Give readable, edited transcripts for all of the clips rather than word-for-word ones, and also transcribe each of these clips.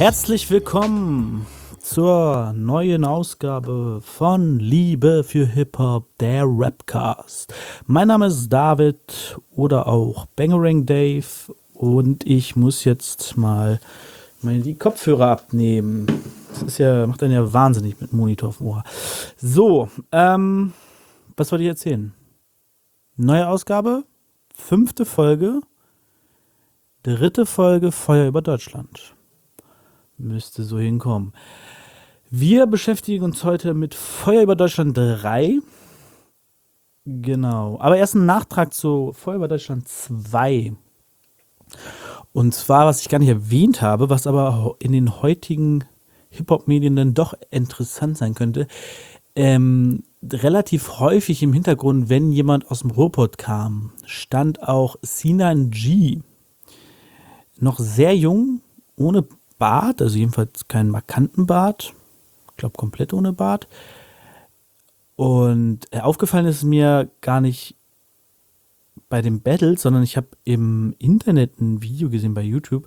Herzlich willkommen zur neuen Ausgabe von Liebe für Hip-Hop, der Rapcast. Mein Name ist David oder auch Bangerang Dave und ich muss jetzt mal die Kopfhörer abnehmen. Das ist ja, macht einen ja wahnsinnig mit dem Monitor auf dem Ohr. So, was wollte ich erzählen? Neue Ausgabe, 5. Folge, 3. Folge Feuer über Deutschland. Müsste so hinkommen. Wir beschäftigen uns heute mit Feuer über Deutschland 3. Genau. Aber erst ein Nachtrag zu Feuer über Deutschland 2. Und zwar, was ich gar nicht erwähnt habe, was aber in den heutigen Hip-Hop-Medien dann doch interessant sein könnte. Relativ häufig im Hintergrund, wenn jemand aus dem Ruhrpott kam, stand auch Sinan G. Noch sehr jung, ohne Bart, also jedenfalls keinen markanten Bart. Ich glaube, komplett ohne Bart. Und aufgefallen ist mir gar nicht bei dem Battle, sondern ich habe im Internet ein Video gesehen bei YouTube.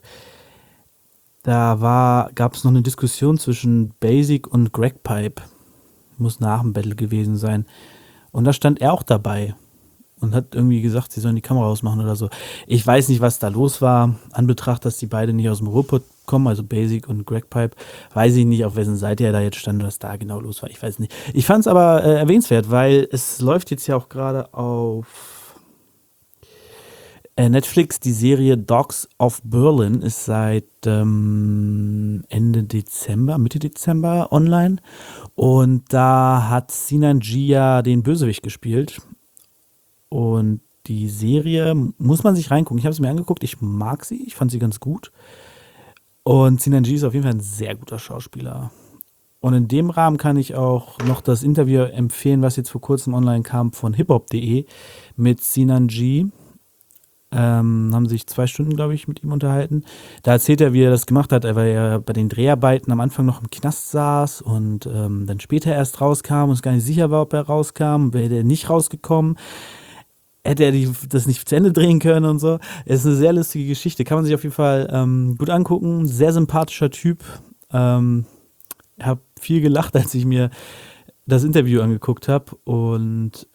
Da gab es noch eine Diskussion zwischen Basic und Greg Pipe. Muss nach dem Battle gewesen sein. Und da stand er auch dabei und hat irgendwie gesagt, sie sollen die Kamera ausmachen oder so. Ich weiß nicht, was da los war. An Betracht, dass die beiden nicht aus dem Ruhrpott kommen, also Basic und Greg Pipe, weiß ich nicht, auf wessen Seite er da jetzt stand oder was da genau los war. Ich weiß nicht. Ich fand es aber erwähnenswert, weil es läuft jetzt ja auch gerade auf Netflix. Die Serie Dogs of Berlin ist seit Mitte Dezember online. Und da hat Sinan G ja den Bösewicht gespielt. Und die Serie muss man sich reingucken. Ich habe es mir angeguckt. Ich mag sie. Ich fand sie ganz gut. Und Sinan G ist auf jeden Fall ein sehr guter Schauspieler. Und in dem Rahmen kann ich auch noch das Interview empfehlen, was jetzt vor kurzem online kam von hiphop.de mit Sinan G. Haben sich 2 Stunden, glaube ich, mit ihm unterhalten. Da erzählt er, wie er das gemacht hat, weil er bei den Dreharbeiten am Anfang noch im Knast saß und dann später erst rauskam und es gar nicht sicher war, ob er rauskam. Wäre er nicht rausgekommen, hätte er das nicht zu Ende drehen können und so. Es ist eine sehr lustige Geschichte, kann man sich auf jeden Fall gut angucken. Sehr sympathischer Typ. Ich habe viel gelacht, als ich mir das Interview angeguckt habe. Und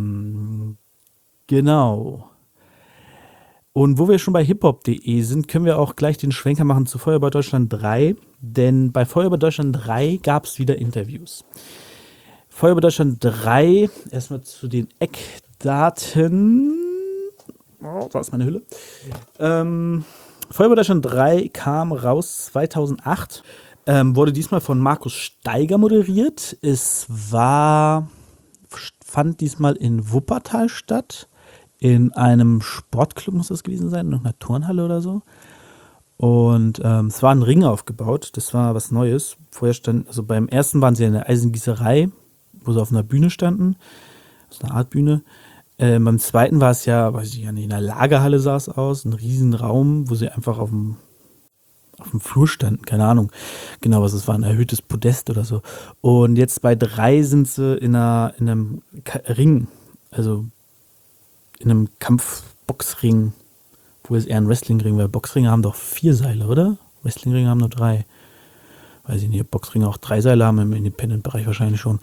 genau. Und wo wir schon bei hiphop.de sind, können wir auch gleich den Schwenker machen zu Feuer über Deutschland 3. Denn bei Feuer über Deutschland 3 gab es wieder Interviews. Feuer über Deutschland 3, erstmal zu den Eckdaten. Oh, da ist meine Hülle. Feuer über Deutschland 3 kam raus 2008. Wurde diesmal von Markus Steiger moderiert. Fand diesmal in Wuppertal statt. In einem Sportclub muss das gewesen sein, noch einer Turnhalle oder so. Und es war ein Ring aufgebaut, das war was Neues. Beim ersten waren sie in der Eisengießerei, wo sie auf einer Bühne standen. Das ist eine Art Bühne. Beim zweiten war es ja, weiß ich ja nicht, in einer Lagerhalle sah es aus, ein riesen Raum, wo sie einfach auf dem Flur standen, keine Ahnung genau, was es war, ein erhöhtes Podest oder so. Und jetzt bei 3 sind sie in einem Ring, also in einem Kampfboxring, wo es eher ein Wrestlingring, weil Boxringe haben doch 4 Seile, oder? Wrestlingringe haben nur 3. Weiß ich nicht, ob Boxringe auch 3 Seile haben, im Independent-Bereich wahrscheinlich schon.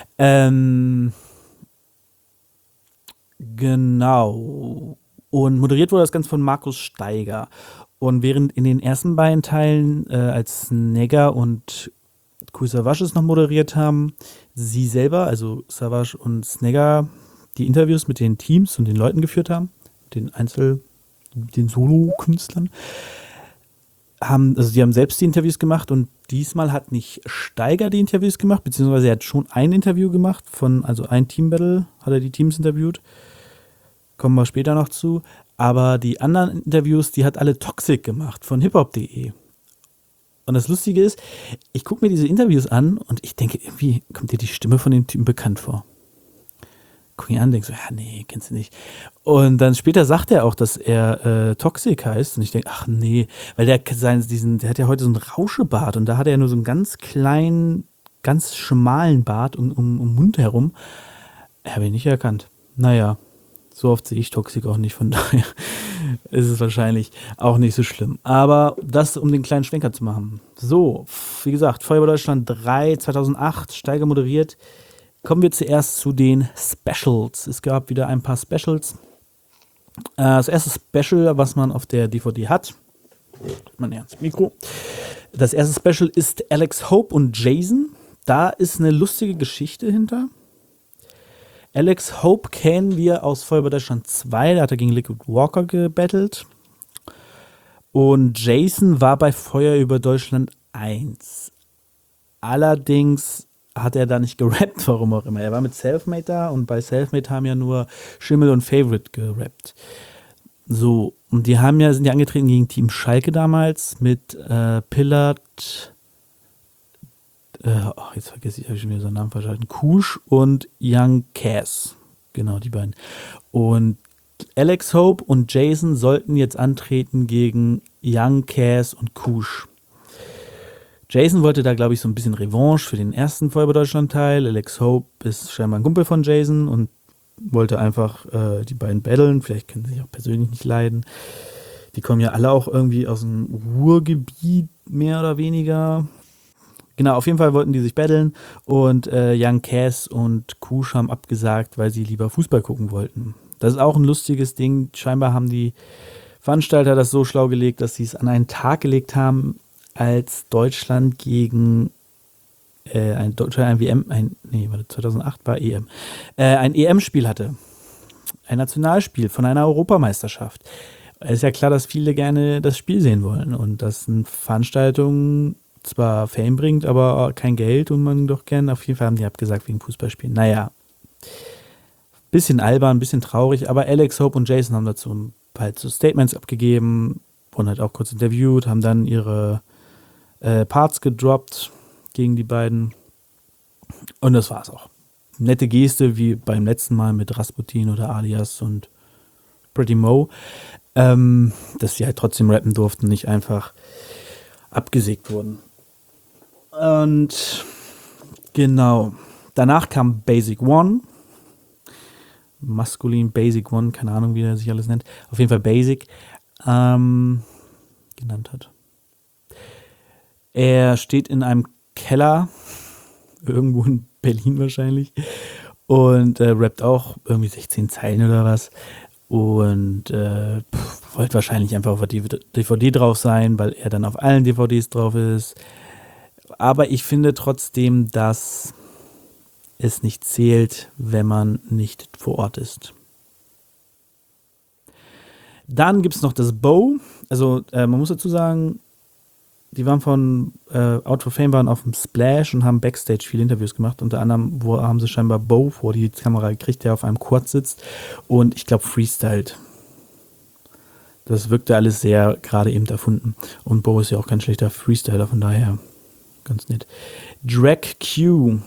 Genau. Und moderiert wurde das Ganze von Markus Steiger. Und während in den ersten beiden Teilen als Snagger und Kool Savas noch moderiert haben, sie selber, also Savas und Snagger, die Interviews mit den Teams und den Leuten geführt haben, den Solo-Künstlern, die haben selbst die Interviews gemacht und diesmal hat nicht Steiger die Interviews gemacht, beziehungsweise er hat schon ein Interview gemacht, also ein Team-Battle hat er die Teams interviewt, kommen wir später noch zu, aber die anderen Interviews, die hat alle Toxic gemacht von hiphop.de. Und das Lustige ist, ich gucke mir diese Interviews an und ich denke, irgendwie kommt dir die Stimme von dem Typen bekannt vor. Guck ihn an, denkst so, ja, nee, kennst du nicht. Und dann später sagt er auch, dass er Toxic heißt. Und ich denke, ach nee, weil der hat ja heute so einen Rauschebart und da hat er nur so einen ganz kleinen, ganz schmalen Bart um den Mund herum. Habe ich nicht erkannt. Naja, so oft sehe ich Toxic auch nicht, von daher ist es wahrscheinlich auch nicht so schlimm. Aber das, um den kleinen Schwenker zu machen. So, wie gesagt, Feuerwehr Deutschland 3 2008, Steiger moderiert. Kommen wir zuerst zu den Specials. Es gab wieder ein paar Specials. Das erste Special, was man auf der DVD hat, man nähert das Mikro. Das erste Special ist Alex Hope und Jason. Da ist eine lustige Geschichte hinter. Alex Hope kennen wir aus Feuerwehr Deutschland 2, da hat er gegen Liquid Walker gebettelt. Und Jason war bei Feuer über Deutschland 1. Allerdings hat er da nicht gerappt, warum auch immer. Er war mit Selfmade da und bei Selfmade haben ja nur Schimmel und Favorite gerappt. So, und die sind ja angetreten gegen Team Schalke damals mit Pillard, jetzt vergesse ich, habe ich schon wieder seinen Namen verschalten, Kusch und Young Cass. Genau, die beiden. Und Alex Hope und Jason sollten jetzt antreten gegen Young Cass und Kusch. Jason wollte da, glaube ich, so ein bisschen Revanche für den ersten Feuerwehr Deutschland-Teil. Alex Hope ist scheinbar ein Kumpel von Jason und wollte einfach die beiden battlen. Vielleicht können sie sich auch persönlich nicht leiden. Die kommen ja alle auch irgendwie aus dem Ruhrgebiet, mehr oder weniger. Genau, auf jeden Fall wollten die sich battlen und Young Cass und Kusch haben abgesagt, weil sie lieber Fußball gucken wollten. Das ist auch ein lustiges Ding. Scheinbar haben die Veranstalter das so schlau gelegt, dass sie es an einen Tag gelegt haben, als Deutschland gegen ein 2008 war EM, ein EM-Spiel hatte. Ein Nationalspiel von einer Europameisterschaft. Es ist ja klar, dass viele gerne das Spiel sehen wollen und dass eine Veranstaltung zwar Fame bringt, aber kein Geld und man doch gerne, auf jeden Fall haben die abgesagt wegen Fußballspielen. Naja, bisschen albern, bisschen traurig, aber Alex Hope und Jason haben dazu halt so Statements abgegeben und halt auch kurz interviewt, haben dann ihre Parts gedroppt gegen die beiden und das war's auch. Nette Geste wie beim letzten Mal mit Rasputin oder Alias und Pretty Mo, dass sie halt trotzdem rappen durften, nicht einfach abgesägt wurden. Und genau, danach kam Basic One, maskulin Basic One, keine Ahnung, wie er sich alles nennt, auf jeden Fall Basic genannt hat. Er steht in einem Keller, irgendwo in Berlin wahrscheinlich, und rappt auch irgendwie 16 Zeilen oder was. Und wollte wahrscheinlich einfach auf der DVD drauf sein, weil er dann auf allen DVDs drauf ist. Aber ich finde trotzdem, dass es nicht zählt, wenn man nicht vor Ort ist. Dann gibt es noch das Bow. Also man muss dazu sagen, die waren von Out for Fame waren auf dem Splash und haben Backstage viele Interviews gemacht. Unter anderem haben sie scheinbar Bo vor die Kamera gekriegt, der auf einem Quad sitzt und ich glaube freestylt. Das wirkte alles sehr gerade eben erfunden. Und Bo ist ja auch kein schlechter Freestyler, von daher ganz nett. Drag Q.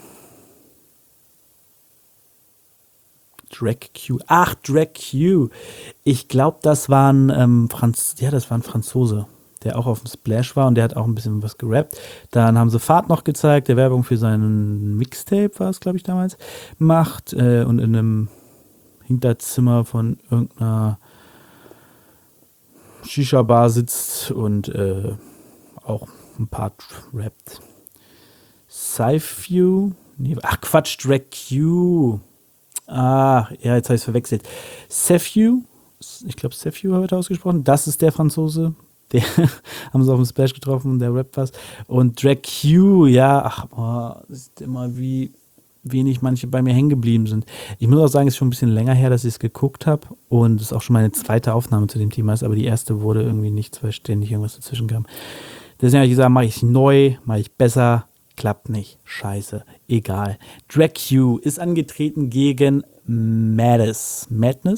Ach, Drag Q. Ich glaube, das war ein Franzose, der auch auf dem Splash war und der hat auch ein bisschen was gerappt. Dann haben sie Fahrt noch gezeigt, der Werbung für seinen Mixtape war es, glaube ich, damals, macht und in einem Hinterzimmer von irgendeiner Shisha-Bar sitzt und auch ein Part rappt. Cyphew? Nee, ach Quatsch, Drag Q. Ah, ja, jetzt habe ich es verwechselt. Cyphew? Ich glaube, Cyphew habe ich ausgesprochen. Das ist der Franzose. Der haben sie auf dem Splash getroffen, der rappt was. Und Drag Q, ja, das ist immer wie wenig manche bei mir hängen geblieben sind. Ich muss auch sagen, es ist schon ein bisschen länger her, dass ich es geguckt habe und es ist auch schon meine zweite Aufnahme zu dem Thema ist, aber die erste wurde irgendwie nichts, weil ständig irgendwas dazwischen kam. Deswegen habe ich gesagt, mache ich neu, mache ich besser, klappt nicht, scheiße, egal. Drag Q ist angetreten gegen Madness.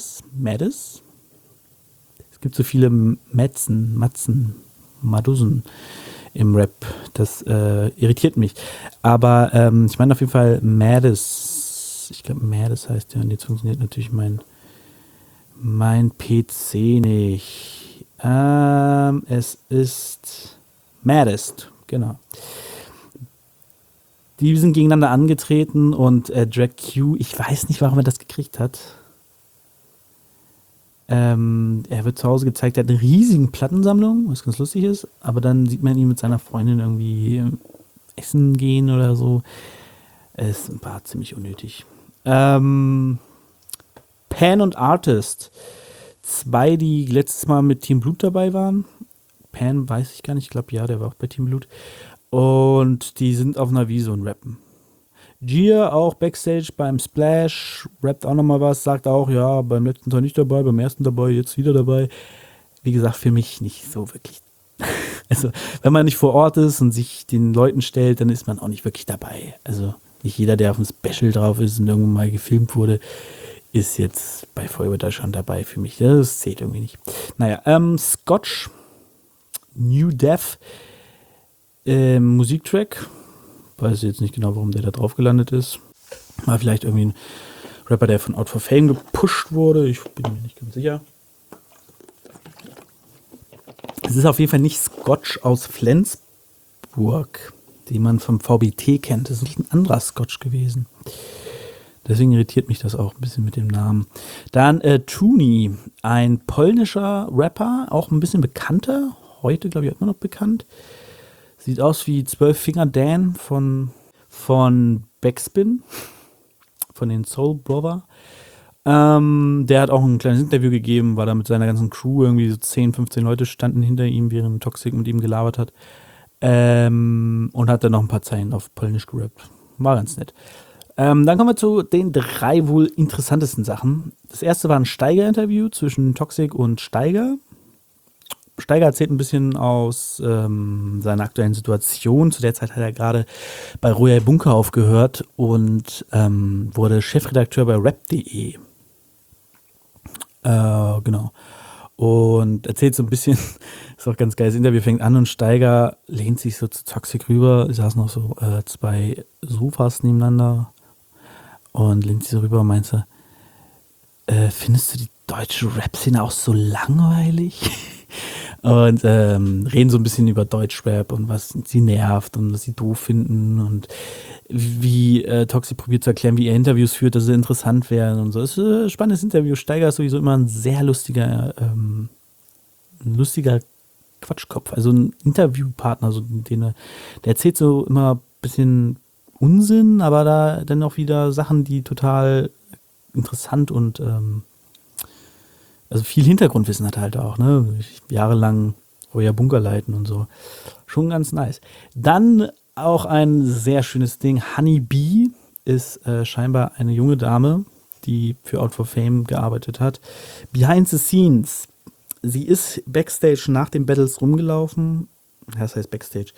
Es gibt so viele Matzen, Madusen im Rap. Das irritiert mich. Aber ich meine auf jeden Fall Madness. Ich glaube, Madness heißt der. Und jetzt funktioniert natürlich mein PC nicht. Es ist Maddest. Genau. Die sind gegeneinander angetreten und Drag Q, ich weiß nicht, warum er das gekriegt hat. Er wird zu Hause gezeigt, er hat eine riesige Plattensammlung, was ganz lustig ist, aber dann sieht man ihn mit seiner Freundin irgendwie essen gehen oder so. Es war ziemlich unnötig. Pan und Artist. Zwei, die letztes Mal mit Team Blut dabei waren. Pan weiß ich gar nicht, ich glaube ja, der war auch bei Team Blut. Und die sind auf einer Wiese und rappen. Gia auch Backstage beim Splash, rappt auch nochmal was, sagt auch, ja, beim letzten Teil nicht dabei, beim ersten dabei, jetzt wieder dabei. Wie gesagt, für mich nicht so wirklich. Also, wenn man nicht vor Ort ist und sich den Leuten stellt, dann ist man auch nicht wirklich dabei. Also, nicht jeder, der auf dem Special drauf ist und irgendwann mal gefilmt wurde, ist jetzt bei Feuerwehr schon dabei für mich. Das zählt irgendwie nicht. Naja, Scotch, New Death, Musiktrack. Weiß jetzt nicht genau, warum der da drauf gelandet ist. War vielleicht irgendwie ein Rapper, der von Out for Fame gepusht wurde. Ich bin mir nicht ganz sicher. Es ist auf jeden Fall nicht Scotch aus Flensburg, den man vom VBT kennt. Das ist ein anderer Scotch gewesen. Deswegen irritiert mich das auch ein bisschen mit dem Namen. Dann Tuni, ein polnischer Rapper, auch ein bisschen bekannter. Heute, glaube ich, immer noch bekannt. Sieht aus wie 12 Finger Dan von Backspin, von den Soul Brother. Der hat auch ein kleines Interview gegeben, war da mit seiner ganzen Crew, irgendwie so 10, 15 Leute standen hinter ihm, während Toxic mit ihm gelabert hat. Und hat dann noch ein paar Zeilen auf Polnisch gerappt. War ganz nett. Dann kommen wir zu den 3 wohl interessantesten Sachen. Das erste war ein Steiger-Interview zwischen Toxic und Steiger. Steiger erzählt ein bisschen aus seiner aktuellen Situation. Zu der Zeit hat er gerade bei Royal Bunker aufgehört und wurde Chefredakteur bei rap.de. Genau. Und erzählt so ein bisschen, ist auch ganz geil, das Interview fängt an und Steiger lehnt sich so zu Toxic rüber. Es saßen noch so 2 Sofas nebeneinander und lehnt sich so rüber und meint so, findest du die deutsche Rap-Szene auch so langweilig? Und reden so ein bisschen über Deutschrap und was sie nervt und was sie doof finden und wie Toxic probiert zu erklären, wie er Interviews führt, dass sie interessant werden und so. Es ist ein spannendes Interview. Steiger ist sowieso immer ein sehr lustiger Quatschkopf, also ein Interviewpartner, so der erzählt so immer ein bisschen Unsinn, aber da dann auch wieder Sachen, die total interessant und also viel Hintergrundwissen hat er halt auch, ne? Jahrelang Royal Bunker leiten und so. Schon ganz nice. Dann auch ein sehr schönes Ding. Honey Bee ist scheinbar eine junge Dame, die für Out for Fame gearbeitet hat. Behind the Scenes. Sie ist Backstage nach den Battles rumgelaufen. Das heißt Backstage.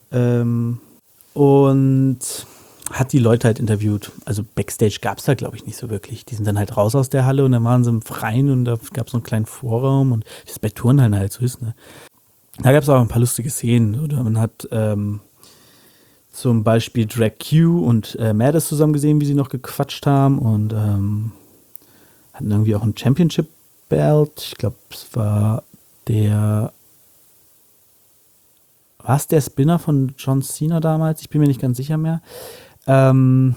Und hat die Leute halt interviewt. Also Backstage gab es da, glaube ich, nicht so wirklich. Die sind dann halt raus aus der Halle und dann waren sie im Freien und da gab es so einen kleinen Vorraum und wie es bei Turnhallen halt so ist, ne? Da gab es auch ein paar lustige Szenen. Oder man hat zum Beispiel Drag Q und Maddes zusammen gesehen, wie sie noch gequatscht haben und hatten irgendwie auch ein Championship-Belt. Ich glaube, es war der Spinner von John Cena damals? Ich bin mir nicht ganz sicher mehr. Genau,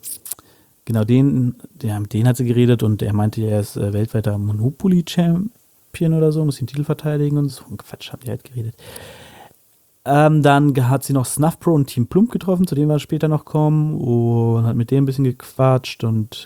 mit denen hat sie geredet und er meinte, er ist weltweiter Monopoly-Champion oder so, muss den Titel verteidigen und so. Quatsch, haben die halt geredet. Dann hat sie noch Snuff Pro und Team Plump getroffen, zu denen wir später noch kommen und hat mit denen ein bisschen gequatscht und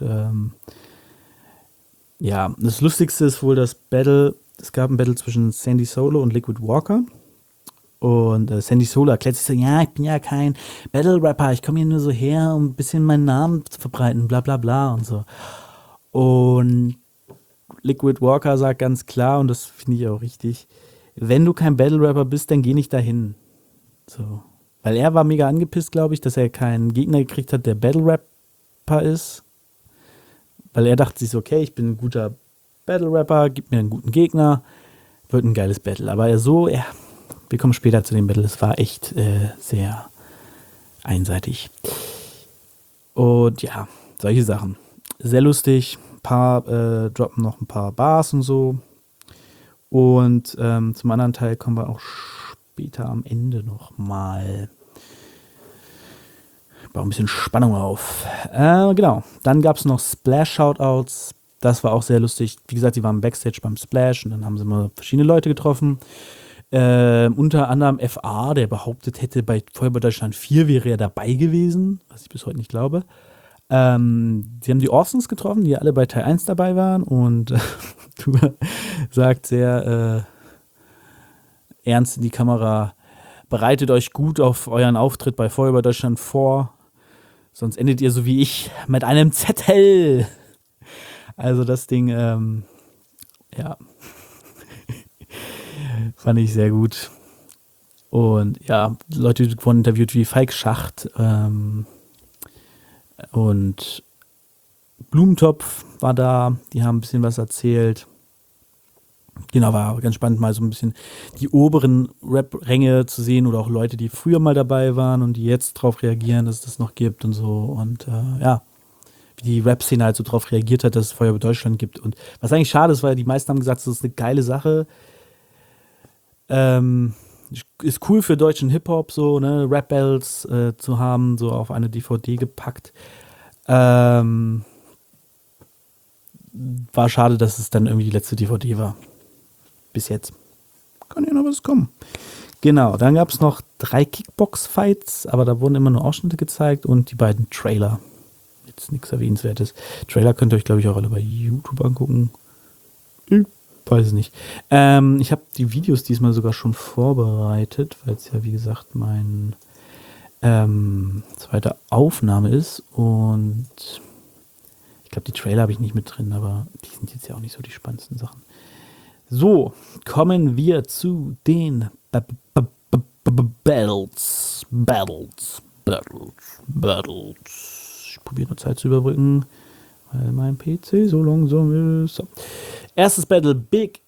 ja, das Lustigste ist wohl das Battle, es gab ein Battle zwischen Sandy Solo und Liquid Walker. Und Sandy Solo erklärt sich so, ja, ich bin ja kein Battle-Rapper, ich komme hier nur so her, um ein bisschen meinen Namen zu verbreiten, bla bla bla und so. Und Liquid Walker sagt ganz klar, und das finde ich auch richtig, wenn du kein Battle-Rapper bist, dann geh nicht dahin. So. Weil er war mega angepisst, glaube ich, dass er keinen Gegner gekriegt hat, der Battle-Rapper ist. Weil er dachte sich so, okay, ich bin ein guter Battle-Rapper, gib mir einen guten Gegner, wird ein geiles Battle. Aber wir kommen später zu dem Battle. Es war echt sehr einseitig. Und ja, solche Sachen. Sehr lustig. Droppen noch ein paar Bars und so. Und zum anderen Teil kommen wir auch später am Ende nochmal. Ich baue ein bisschen Spannung auf. Genau. Dann gab es noch Splash-Shoutouts Das war auch sehr lustig. Wie gesagt, die waren Backstage beim Splash und dann haben sie mal verschiedene Leute getroffen. Unter anderem FA, der behauptet hätte, bei Feuerwehr Deutschland 4 wäre er dabei gewesen, was ich bis heute nicht glaube. Sie haben die Orsons getroffen, die alle bei Teil 1 dabei waren und Tuba sagt sehr ernst in die Kamera, bereitet euch gut auf euren Auftritt bei Feuerwehr Deutschland vor, sonst endet ihr so wie ich mit einem Zettel. Also das Ding, ja, fand ich sehr gut. Und ja, Leute wurden interviewt wie Falk Schacht und Blumentopf war da, die haben ein bisschen was erzählt. Genau, war ganz spannend, mal so ein bisschen die oberen Rap-Ränge zu sehen oder auch Leute, die früher mal dabei waren und die jetzt drauf reagieren, dass es das noch gibt und so. Und ja, wie die Rap-Szene halt so drauf reagiert hat, dass es Feuerwehr Deutschland gibt. Und was eigentlich schade ist, weil die meisten haben gesagt, das ist eine geile Sache. Ist cool für deutschen Hip-Hop, so, ne, Rap-Battles zu haben, so auf eine DVD gepackt. War schade, dass es dann irgendwie die letzte DVD war. Bis jetzt. Kann ja noch was kommen. Genau, dann gab es noch 3 Kickbox-Fights, aber da wurden immer nur Ausschnitte gezeigt und die beiden Trailer. Jetzt nichts Erwähnenswertes. Trailer könnt ihr euch, glaube ich, auch alle bei YouTube angucken. Ich weiß es nicht. Ich habe die Videos diesmal sogar schon vorbereitet, weil es ja, wie gesagt, mein zweite Aufnahme ist und ich glaube, die Trailer habe ich nicht mit drin, aber die sind jetzt ja auch nicht so die spannendsten Sachen. So, kommen wir zu den Battles. Ich probiere nur Zeit zu überbrücken, weil mein PC so langsam ist. So. Erstes Battle, Big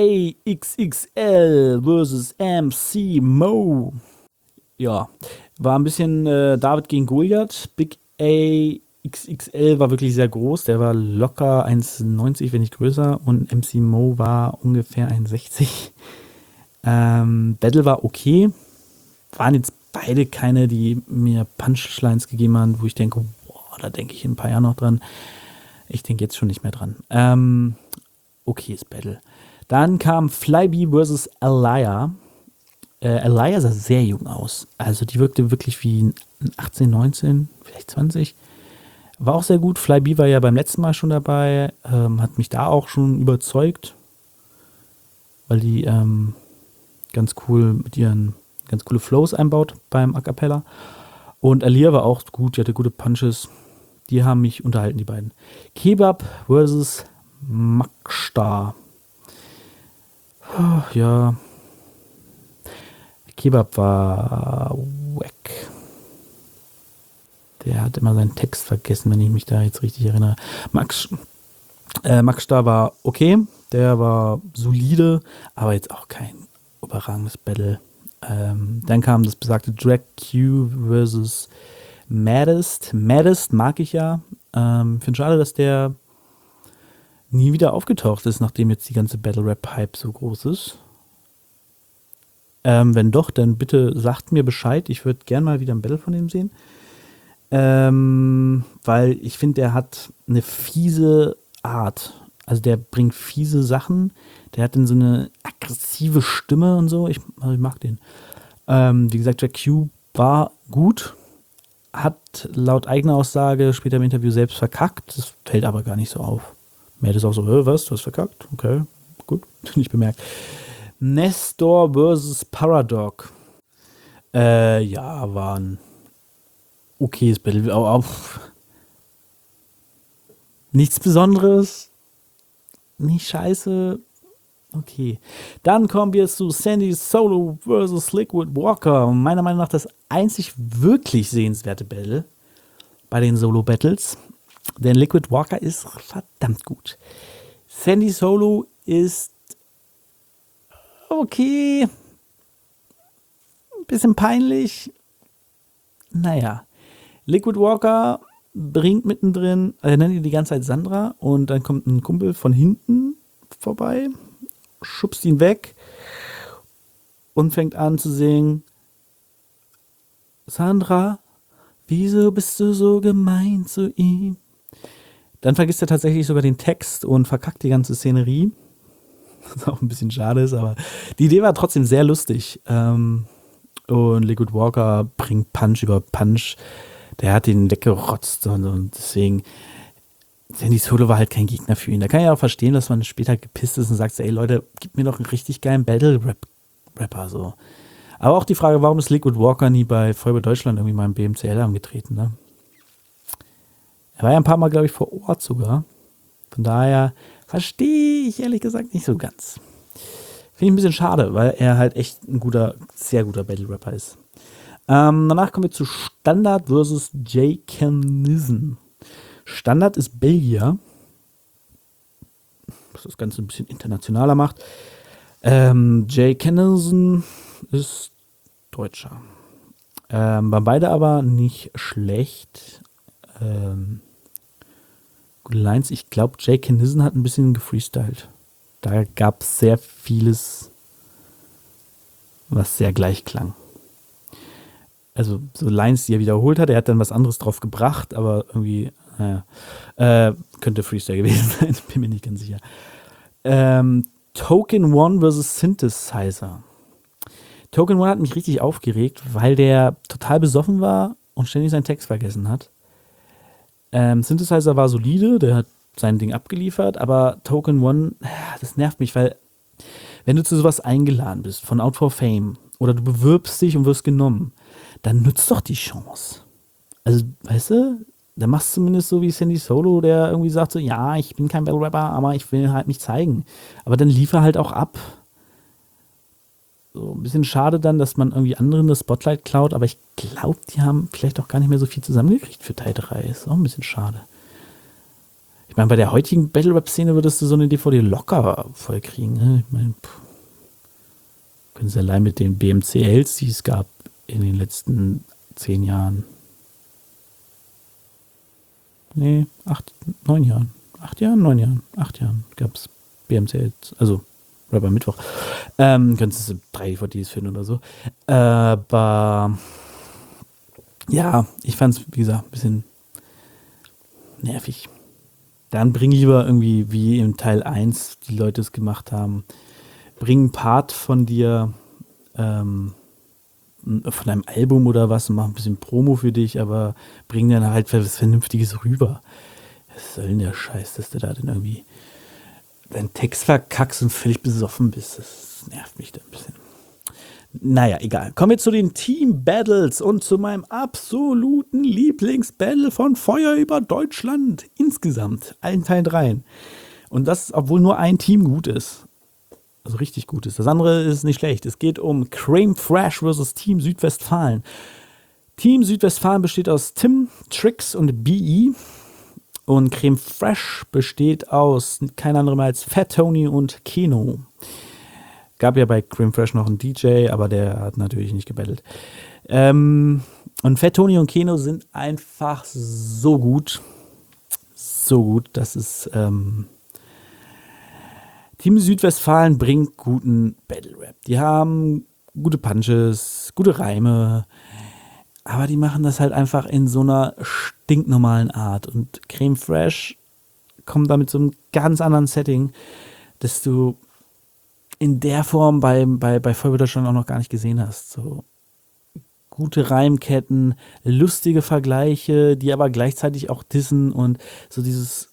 AXXL versus MC Mo. Ja, war ein bisschen David gegen Goliath. Big AXXL war wirklich sehr groß. Der war locker 1,90, wenn nicht größer. Und MC Mo war ungefähr 1,60. Battle war okay. Waren jetzt beide keine, die mir Punchlines gegeben haben, wo ich denke, boah, da denke ich in ein paar Jahren noch dran. Ich denke jetzt schon nicht mehr dran. Okayes Battle. Dann kam Flyby vs. Aliyah. Aliyah sah sehr jung aus. Also die wirkte wirklich wie 18, 19, vielleicht 20. War auch sehr gut. Flyby war ja beim letzten Mal schon dabei. Hat mich da auch schon überzeugt. Weil die ganz cool mit ihren ganz coole Flows einbaut beim A Cappella. Und Aliyah war auch gut. Die hatte gute Punches. Die haben mich unterhalten, die beiden. Kebab vs. Makstar. Ja. Kebab war wack. Der hat immer seinen Text vergessen, wenn ich mich da jetzt richtig erinnere. Makstar war okay. Der war solide, aber jetzt auch kein überragendes Battle. Dann kam das besagte Drag Q versus Maddest. Maddest mag ich ja. Finde schade, dass der nie wieder aufgetaucht ist, nachdem jetzt die ganze Battle-Rap-Hype so groß ist. Wenn doch, dann bitte sagt mir Bescheid. Ich würde gern mal wieder ein Battle von ihm sehen. Weil ich finde, der hat eine fiese Art. Also der bringt fiese Sachen. Der hat dann so eine aggressive Stimme und so. Ich mag den. Wie gesagt, Jack Q war gut. Hat laut eigener Aussage später im Interview selbst verkackt. Das fällt aber gar nicht so auf. Mehr ist auch so, was? Du hast verkackt? Okay, gut. Nicht bemerkt. Nestor vs. Paradog. Ja, war ein okayes Battle. Nichts Besonderes. Nicht scheiße. Okay. Dann kommen wir zu Sandy Solo vs. Liquid Walker. Meiner Meinung nach das einzig wirklich sehenswerte Battle bei den Solo-Battles. Denn Liquid Walker ist verdammt gut. Sandy Solo ist okay. Ein bisschen peinlich. Naja. Liquid Walker bringt mittendrin, er nennt ihn die ganze Zeit Sandra und dann kommt ein Kumpel von hinten vorbei, schubst ihn weg und fängt an zu singen: Sandra, wieso bist du so gemein zu ihm? Dann vergisst er tatsächlich sogar den Text und verkackt die ganze Szenerie. Was auch ein bisschen schade ist, aber die Idee war trotzdem sehr lustig. Und Liquid Walker bringt Punch über Punch. Der hat ihn weggerotzt und deswegen, Sandy Solo war halt kein Gegner für ihn. Da kann ich auch verstehen, dass man später gepisst ist und sagt, ey Leute, gib mir doch einen richtig geilen Battle-Rapper so. Aber auch die Frage, warum ist Liquid Walker nie bei Feuerwehr Deutschland irgendwie mal im BMCL angetreten, ne? Er war ja ein paar Mal, glaube ich, vor Ort sogar. Von daher verstehe ich ehrlich gesagt nicht so ganz. Finde ich ein bisschen schade, weil er halt echt ein sehr guter Battle-Rapper ist. Danach kommen wir zu Standard versus Jay Kennison. Standard ist Belgier, was das Ganze ein bisschen internationaler macht. Jay Kennison ist Deutscher. Waren beide aber nicht schlecht. Gute Lines. Ich glaube, Jay Kennison hat ein bisschen gefreestylt. Da gab es sehr vieles, was sehr gleich klang. Also so Lines, die er wiederholt hat. Er hat dann was anderes drauf gebracht, aber irgendwie, könnte Freestyle gewesen sein. Bin mir nicht ganz sicher. Token One versus Synthesizer. Token One hat mich richtig aufgeregt, weil der total besoffen war und ständig seinen Text vergessen hat. Synthesizer war solide, der hat sein Ding abgeliefert, aber Token One, das nervt mich, weil wenn du zu sowas eingeladen bist, von Out for Fame, oder du bewirbst dich und wirst genommen, dann nutzt doch die Chance. Also, weißt du, dann machst du zumindest so wie Sandy Solo, der irgendwie sagt so, ja, ich bin kein Battle Rapper, aber ich will halt mich zeigen. Aber dann liefer halt auch ab. So ein bisschen schade dann, dass man irgendwie anderen das Spotlight klaut, aber ich glaube, die haben vielleicht auch gar nicht mehr so viel zusammengekriegt für Teil 3. Ist auch ein bisschen schade. Ich meine, bei der heutigen Battle-Rap-Szene würdest du so eine DVD locker voll kriegen. Ne? Ich meine, können sie allein mit den BMCLs, die es gab in den letzten 10 Jahren. Nee, 9 Jahren. 8 Jahren? 9 Jahren. 8 Jahren gab es BMCLs. Also Rapper Mittwoch. Könntest du 3 DVDs finden oder so. Aber ja, ich fand es, wie gesagt, ein bisschen nervig. Dann bring lieber irgendwie, wie im Teil 1 die Leute es gemacht haben, bring einen Part von dir, von einem Album oder was und mach ein bisschen Promo für dich, aber bring dann halt was Vernünftiges rüber. Was soll denn der Scheiß, dass du da dann irgendwie deinen Text verkackst und völlig besoffen bist? Das nervt mich da ein bisschen. Naja, egal. Kommen wir zu den Team-Battles und zu meinem absoluten Lieblings-Battle von Feuer über Deutschland. Insgesamt, allen Teil 3. Und das, obwohl nur ein Team gut ist. Also richtig gut ist. Das andere ist nicht schlecht. Es geht um Creme Fresh versus Team Südwestfalen. Team Südwestfalen besteht aus Tim, Trix und BE. Und Creme Fresh besteht aus kein anderem als Fat Tony und Keno. Gab ja bei Creme Fresh noch einen DJ, aber der hat natürlich nicht gebettelt. Und Fat Tony und Keno sind einfach so gut. So gut, dass es Team Südwestfalen bringt guten Battle Rap. Die haben gute Punches, gute Reime, aber die machen das halt einfach in so einer stinknormalen Art. Und Creme Fresh kommt da mit so einem ganz anderen Setting, dass du in der Form bei Feuerwehr Deutschland auch noch gar nicht gesehen hast. So gute Reimketten, lustige Vergleiche, die aber gleichzeitig auch dissen und so dieses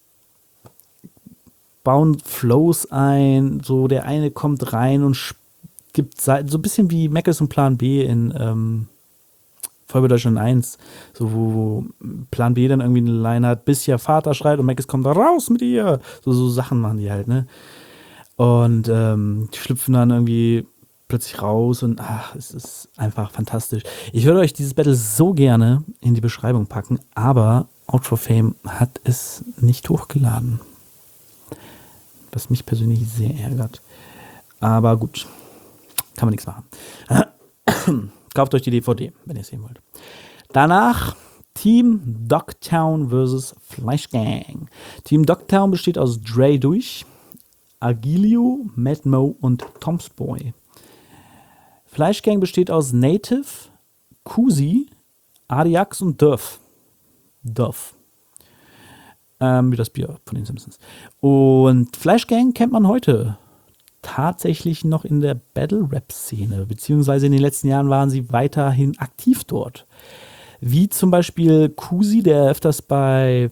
bauen Flows ein, so der eine kommt rein und gibt so ein bisschen wie Meckes und Plan B in Feuerwehr Deutschland 1, so wo Plan B dann irgendwie eine Line hat, bis ihr Vater schreit und Meckes kommt da raus mit ihr. So Sachen machen die halt, ne? Und die schlüpfen dann irgendwie plötzlich raus und es ist einfach fantastisch. Ich würde euch dieses Battle so gerne in die Beschreibung packen, aber Out for Fame hat es nicht hochgeladen. Was mich persönlich sehr ärgert. Aber gut, kann man nichts machen. Kauft euch die DVD, wenn ihr es sehen wollt. Danach Team Dogtown vs. Fleisch Gang. Team Dogtown besteht aus Dre Durch, Agilio, Mad Mo und Tom's Boy. Fleisch Gang besteht aus Native, Kusi, Adiax und Duff. Wie das Bier von den Simpsons. Und Flash Gang kennt man heute tatsächlich noch in der Battle-Rap-Szene, beziehungsweise in den letzten Jahren waren sie weiterhin aktiv dort. Wie zum Beispiel Kusi, der öfters bei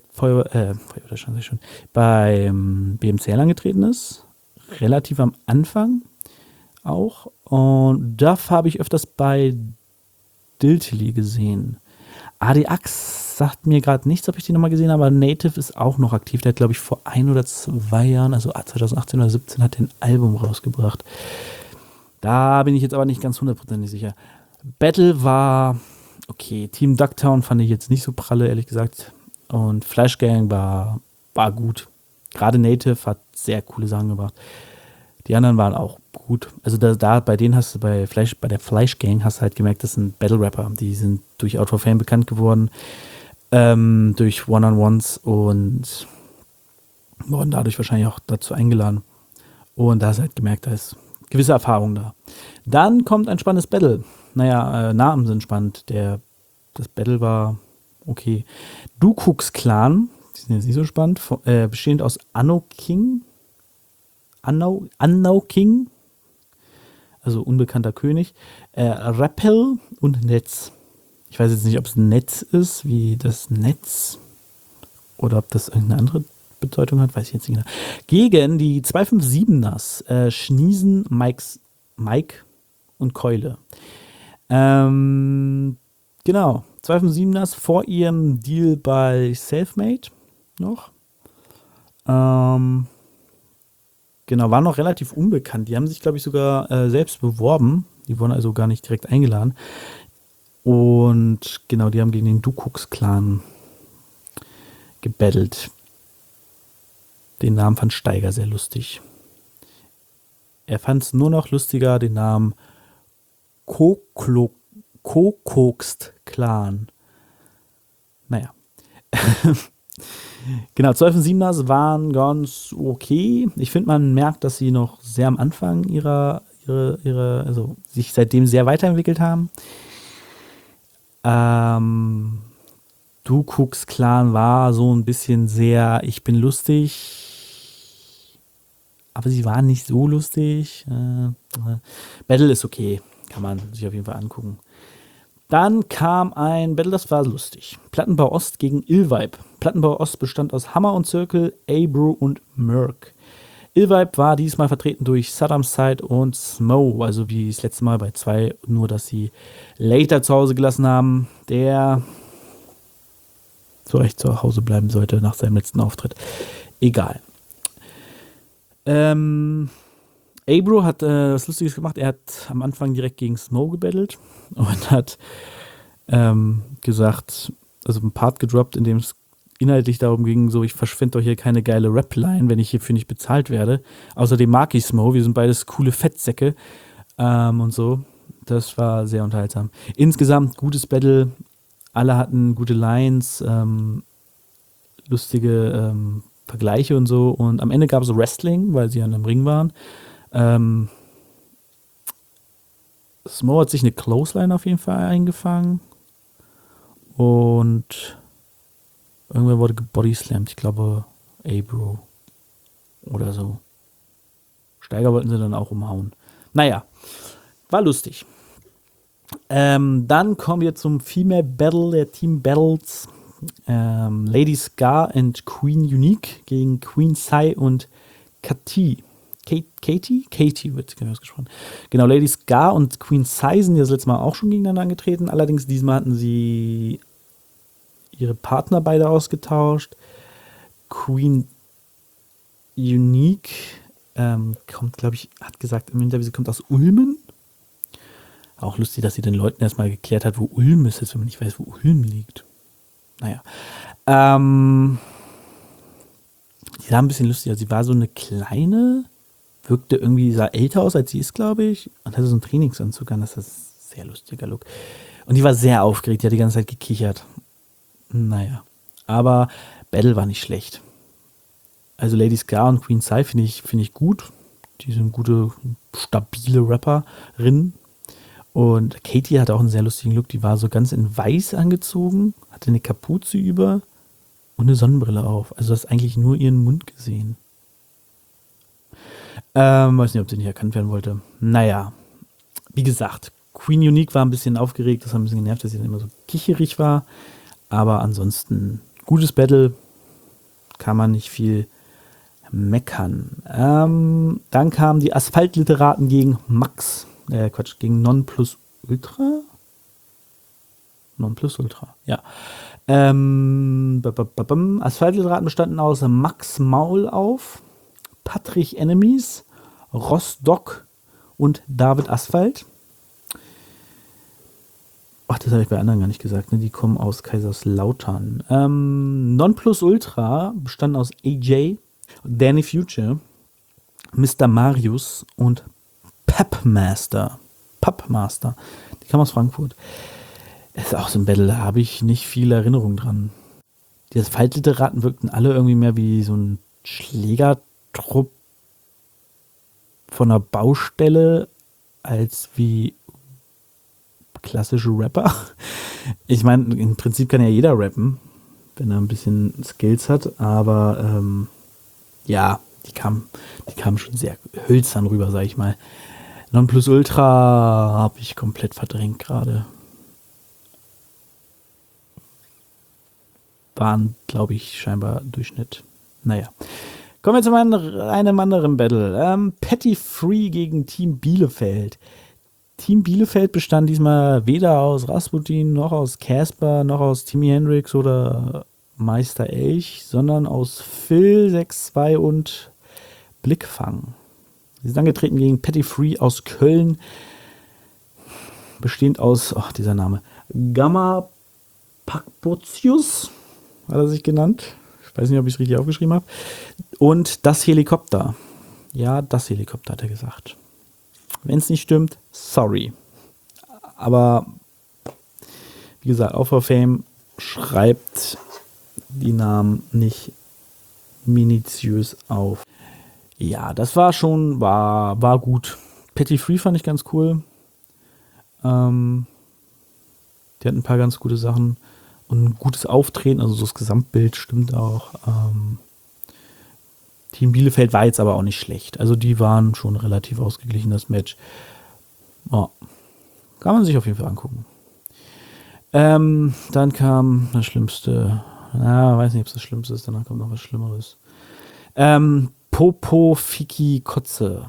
bei BMCL angetreten ist. Relativ am Anfang auch. Und Duff habe ich öfters bei Diltily gesehen. ADAX sagt mir gerade nichts, ob ich die nochmal gesehen habe, aber Native ist auch noch aktiv. Der hat, glaube ich, vor 1 oder 2 Jahren, also 2018 oder 2017, hat den Album rausgebracht. Da bin ich jetzt aber nicht ganz hundertprozentig sicher. Battle war okay. Team Ducktown fand ich jetzt nicht so pralle, ehrlich gesagt. Und Flash Gang war gut. Gerade Native hat sehr coole Sachen gebracht. Die anderen waren auch gut. Also bei denen hast du bei der Flash Gang hast du halt gemerkt, das sind Battle-Rapper. Die sind durch Out for Fame bekannt geworden, durch One-on-Ones und wurden dadurch wahrscheinlich auch dazu eingeladen. Und da hast du halt gemerkt, da ist gewisse Erfahrung da. Dann kommt ein spannendes Battle. Naja, Namen sind spannend. Das Battle war okay. Du Klux Klan, die sind jetzt nicht so spannend, bestehend aus Anno King, also unbekannter König, Rappel und Netz. Ich weiß jetzt nicht, ob es ein Netz ist, wie das Netz, oder ob das irgendeine andere Bedeutung hat, weiß ich jetzt nicht genau. Gegen die 257ers, Schniesen, Mike und Keule. Genau, 257ers vor ihrem Deal bei Selfmade noch. Genau, waren noch relativ unbekannt. Die haben sich, glaube ich, sogar selbst beworben. Die wurden also gar nicht direkt eingeladen. Und genau, die haben gegen den Du Klux Klan gebettelt. Den Namen fand Steiger sehr lustig. Er fand es nur noch lustiger, den Namen Kokokst Clan. Naja. Genau, 12-7ers waren ganz okay. Ich finde, man merkt, dass sie noch sehr am Anfang also sich seitdem sehr weiterentwickelt haben. Du Klux Klan war so ein bisschen sehr, ich bin lustig, aber sie waren nicht so lustig. Battle ist okay, kann man sich auf jeden Fall angucken. Dann kam ein Battle, das war lustig. Plattenbau Ost gegen Illvibe. Plattenbau Ost bestand aus Hammer und Zirkel, Abro und Merc. Illvibe war diesmal vertreten durch Saddam Side und Smo, also wie das letzte Mal bei 2, nur dass sie Later zu Hause gelassen haben, der zu Recht zu Hause bleiben sollte nach seinem letzten Auftritt. Egal. Abro hat was Lustiges gemacht. Er hat am Anfang direkt gegen Smo gebettelt und hat gesagt, also einen Part gedroppt, in dem es inhaltlich darum ging, so, ich verschwende doch hier keine geile Rap-Line, wenn ich hierfür nicht bezahlt werde. Außerdem mag ich Smo, wir sind beides coole Fettsäcke und so. Das war sehr unterhaltsam. Insgesamt gutes Battle, alle hatten gute Lines, lustige Vergleiche und so. Und am Ende gab es Wrestling, weil sie an einem Ring waren. Smo hat sich eine Clothesline auf jeden Fall eingefangen. Und irgendwer wurde gebodyslammt. Ich glaube, Abro oder so. Steiger wollten sie dann auch umhauen. Naja, war lustig. Dann kommen wir zum Female Battle der Team Battles. Lady Scar und Queen Unique gegen Queen Sai und Katie. Katie wird ausgesprochen. Genau, Lady Scar und Queen Sai sind ja das letzte Mal auch schon gegeneinander angetreten. Allerdings diesmal hatten sie ihre Partner beide ausgetauscht. Queen Unique kommt, glaube ich, hat gesagt im Interview, sie kommt aus Ulmen. Auch lustig, dass sie den Leuten erstmal geklärt hat, wo Ulm ist, wenn man nicht weiß, wo Ulm liegt. Naja. Die sah ein bisschen lustig aus. Sie war so eine kleine, wirkte irgendwie, sah älter aus, als sie ist, glaube ich. Und hatte so einen Trainingsanzug an. Das ist ein sehr lustiger Look. Und die war sehr aufgeregt. Die hat die ganze Zeit gekichert. Naja. Aber Battle war nicht schlecht. Also Lady Scar und Queen Sai finde ich gut. Die sind gute, stabile Rapperinnen. Und Katie hatte auch einen sehr lustigen Look. Die war so ganz in weiß angezogen, hatte eine Kapuze über und eine Sonnenbrille auf. Also du hast eigentlich nur ihren Mund gesehen. Weiß nicht, ob sie nicht erkannt werden wollte. Naja, wie gesagt, Queen Unique war ein bisschen aufgeregt, das hat ein bisschen genervt, dass sie dann immer so kicherig war. Aber ansonsten, gutes Battle, kann man nicht viel meckern. Dann kamen die Asphaltliteraten gegen gegen Nonplusultra? Nonplusultra, ja. Asphaltliteraten bestanden aus Max Maulauf, Patrick Enemies, Rostock und David Asphalt. Ach, das habe ich bei anderen gar nicht gesagt, ne? Die kommen aus Kaiserslautern. Nonplusultra bestand aus AJ, Danny Future, Mr. Marius und Pupmaster. Die kam aus Frankfurt. Das ist auch so ein Battle, da habe ich nicht viel Erinnerung dran. Die Asphaltliteraten wirkten alle irgendwie mehr wie so ein Schlägertrupp von einer Baustelle als wie klassische Rapper. Ich meine, im Prinzip kann ja jeder rappen, wenn er ein bisschen Skills hat, aber ja, die kamen schon sehr hölzern rüber, sag ich mal. Nonplusultra habe ich komplett verdrängt gerade. Waren, glaube ich, scheinbar Durchschnitt. Naja. Kommen wir zu einem anderen Battle. Petty Free gegen Team Bielefeld. Team Bielefeld bestand diesmal weder aus Rasputin, noch aus Casper, noch aus Timmy Hendrix oder Meister Elch, sondern aus Phil 6-2 und Blickfang. Sie sind angetreten gegen Petty Free aus Köln, bestehend aus, dieser Name, Gamma Pakpotius, hat er sich genannt. Ich weiß nicht, ob ich es richtig aufgeschrieben habe. Und das Helikopter. Ja, das Helikopter, hat er gesagt. Wenn es nicht stimmt, sorry. Aber, wie gesagt, Out for Fame schreibt die Namen nicht minutiös auf. Ja, das war gut. Petty Free fand ich ganz cool. Die hatten ein paar ganz gute Sachen und ein gutes Auftreten, also so das Gesamtbild stimmt auch. Team Bielefeld war jetzt aber auch nicht schlecht. Also die waren schon relativ ausgeglichen, das Match. Oh, kann man sich auf jeden Fall angucken. Dann kam das Schlimmste. Weiß nicht, ob es das Schlimmste ist, danach kommt noch was Schlimmeres. Popo Fiki Kotze.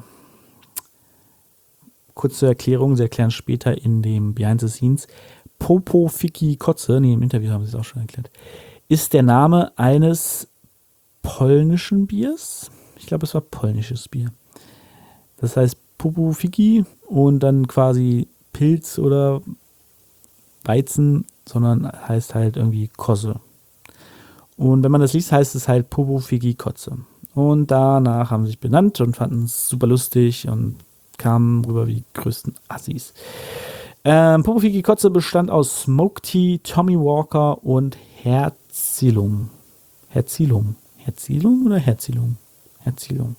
Kurze Erklärung, sie erklären später in dem Behind the Scenes. Popo Fiki Kotze, im Interview haben sie es auch schon erklärt, ist der Name eines polnischen Biers. Ich glaube, es war polnisches Bier. Das heißt Popo Fiki und dann quasi Pilz oder Weizen, sondern heißt halt irgendwie Kosse. Und wenn man das liest, heißt es halt Popo Fiki Kotze. Und danach haben sie sich benannt und fanden es super lustig und kamen rüber wie die größten Assis. Popo Fiki Kotze bestand aus Smoke Tea, Tommy Walker und Herzilum. Herzilum oder Herzilum? Herzilum.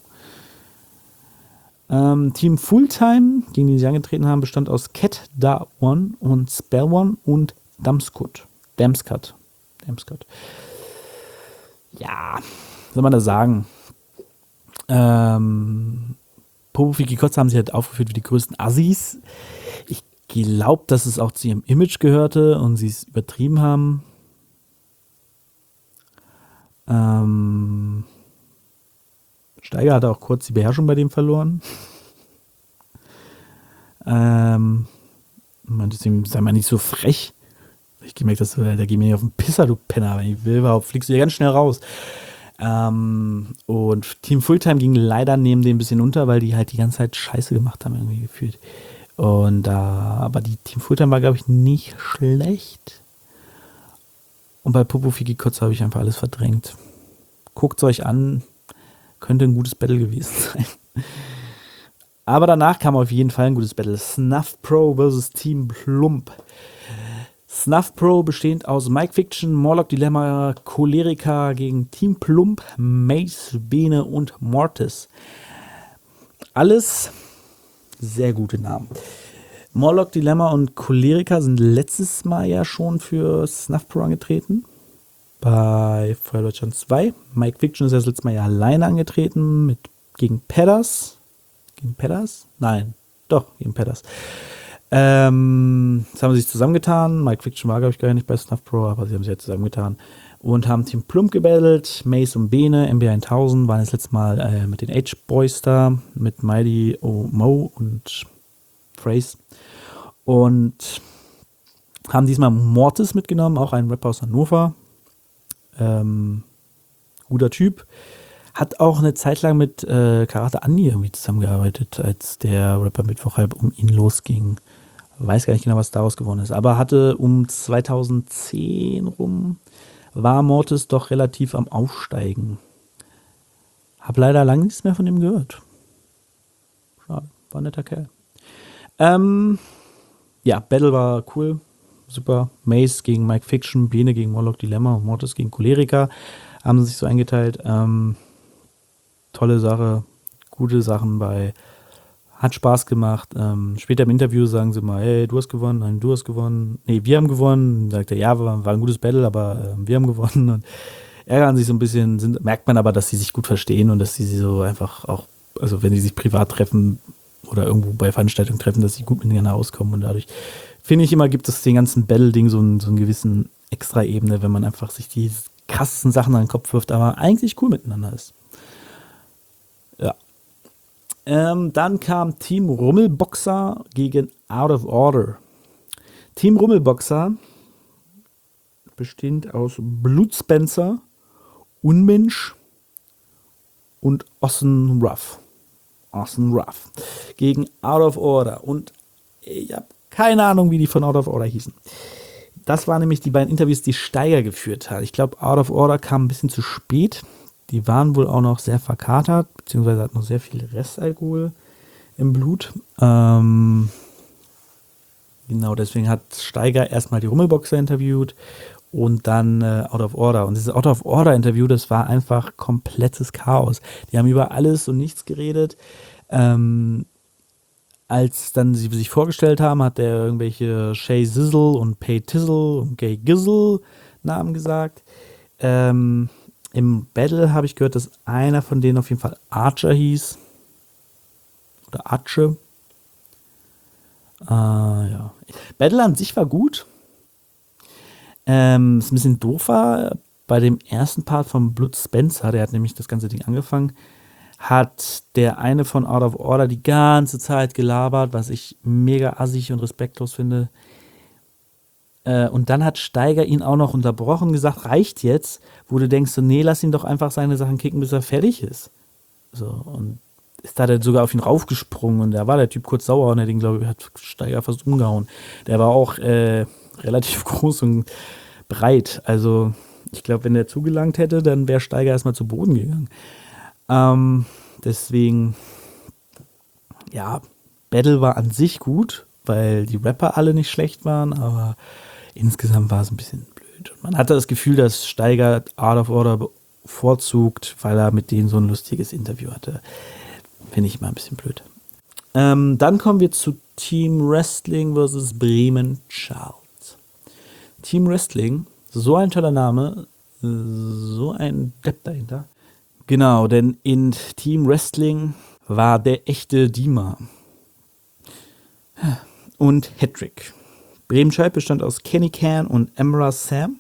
Team Fulltime, gegen die sie angetreten haben, bestand aus Cat Da One und Spell One und Damscut. Ja, soll man da sagen? Popo Fiki Kotze haben sie halt aufgeführt wie die größten Assis. Ich glaube, dass es auch zu ihrem Image gehörte und sie es übertrieben haben. Steiger hatte auch kurz die Beherrschung bei dem verloren. Meinte zu ihm, sei mal nicht so frech. Ich gemerkt, dass der geht mir nicht auf den Pisser, du Penner. Wenn ich will, überhaupt fliegst du hier ganz schnell raus. Und Team Fulltime ging leider neben dem ein bisschen unter, weil die halt die ganze Zeit Scheiße gemacht haben, irgendwie gefühlt. Und aber die Team Fulltime war, glaube ich, nicht schlecht. Und bei Popo Fiki Kotze habe ich einfach alles verdrängt. Guckt es euch an. Könnte ein gutes Battle gewesen sein. Aber danach kam auf jeden Fall ein gutes Battle. Snuff Pro vs. Team Plump. Snuff Pro bestehend aus Mike Fiction, Morlock Dilemma, Cholerica gegen Team Plump, Mace, Bene und Mortis. Alles sehr gute Namen. Morlock Dilemma und Cholerica sind letztes Mal ja schon für Snuff Pro angetreten. bei Feuer Deutschland 2. Mike Fiction ist das letzte Mal ja alleine angetreten gegen Pedders. Gegen Pedders? Nein, doch, gegen Pedders. Jetzt haben sie sich zusammengetan. Mike Fiction war, glaube ich, gar nicht bei Snuff Pro, aber sie haben sich jetzt zusammengetan und haben Team Plump gebattelt. Mace und Bene, MB 1000, waren das letzte Mal mit den H-Boys da, mit Mighty Mo und Phrase. Und haben diesmal Mortis mitgenommen, auch ein Rapper aus Hannover. Guter Typ. Hat auch eine Zeit lang mit Karate Andi irgendwie zusammengearbeitet, als der Rapper Mittwoch halb um ihn losging. Weiß gar nicht genau, was daraus geworden ist. Aber hatte um 2010 rum, war Mortis doch relativ am Aufsteigen. Hab leider lange nichts mehr von ihm gehört. Schade, war ein netter Kerl. Ja, Battle war cool. Super. Mace gegen Mike Fiction, Bene gegen Morlock Dilemma und Mortis gegen Choleriker. Haben sich so eingeteilt. Tolle Sache. Gute Sachen bei. Hat Spaß gemacht. Später im Interview sagen sie mal, hey, du hast gewonnen. Nein, du hast gewonnen. Nee, wir haben gewonnen. Dann sagt er, ja, war ein gutes Battle, aber wir haben gewonnen. Und ärgern sich so ein bisschen. Merkt man aber, dass sie sich gut verstehen und dass sie so einfach auch, also wenn sie sich privat treffen oder irgendwo bei Veranstaltungen treffen, dass sie gut miteinander auskommen. Und dadurch finde ich immer, gibt es den ganzen Battle-Ding so einen gewissen Extra-Ebene, wenn man einfach sich die krassesten Sachen an den Kopf wirft, aber eigentlich cool miteinander ist. Ja. Dann kam Team Rummelboxer gegen Out of Order. Team Rummelboxer besteht aus Blutspencer, Unmensch und Ossen Ruff. Gegen Out of Order. Und ich habe keine Ahnung, wie die von Out of Order hießen. Das waren nämlich die beiden Interviews, die Steiger geführt hat. Ich glaube, Out of Order kam ein bisschen zu spät. Die waren wohl auch noch sehr verkatert, beziehungsweise hatten noch sehr viel Restalkohol im Blut. Genau, deswegen hat Steiger erstmal die Rummelboxer interviewt und dann Out of Order. Und dieses Out of Order Interview, das war einfach komplettes Chaos. Die haben über alles und nichts geredet. Als dann sie sich vorgestellt haben, hat er irgendwelche Shay Sizzle und Pay Tizzle und Gay Gizzle Namen gesagt. Im Battle habe ich gehört, dass einer von denen auf jeden Fall Archer hieß. Oder Arche. Ja. Battle an sich war gut. Ist ein bisschen doof war, bei dem ersten Part von Blood Spencer, der hat nämlich das ganze Ding angefangen, hat der eine von Out of Order die ganze Zeit gelabert, was ich mega assig und respektlos finde. Und dann hat Steiger ihn auch noch unterbrochen, gesagt, reicht jetzt, wo du denkst, so, nee, lass ihn doch einfach seine Sachen kicken, bis er fertig ist. So, und ist da dann sogar auf ihn raufgesprungen und da war der Typ kurz sauer und er den, glaube ich, hat Steiger fast umgehauen. Der war auch relativ groß und breit. Also, ich glaube, wenn der zugelangt hätte, dann wäre Steiger erstmal zu Boden gegangen. Deswegen, ja, Battle war an sich gut, weil die Rapper alle nicht schlecht waren, aber insgesamt war es ein bisschen blöd. Und man hatte das Gefühl, dass Steiger Out of Order bevorzugt, weil er mit denen so ein lustiges Interview hatte. Finde ich immer ein bisschen blöd. Dann kommen wir zu Team Wrestling vs. Bremen Child. Team Wrestling, so ein toller Name, so ein Depp dahinter. Genau, denn in Team Wrestling war der echte Dima und Hedrick. Bremen-Child bestand aus Kenny Can und Emra Sam.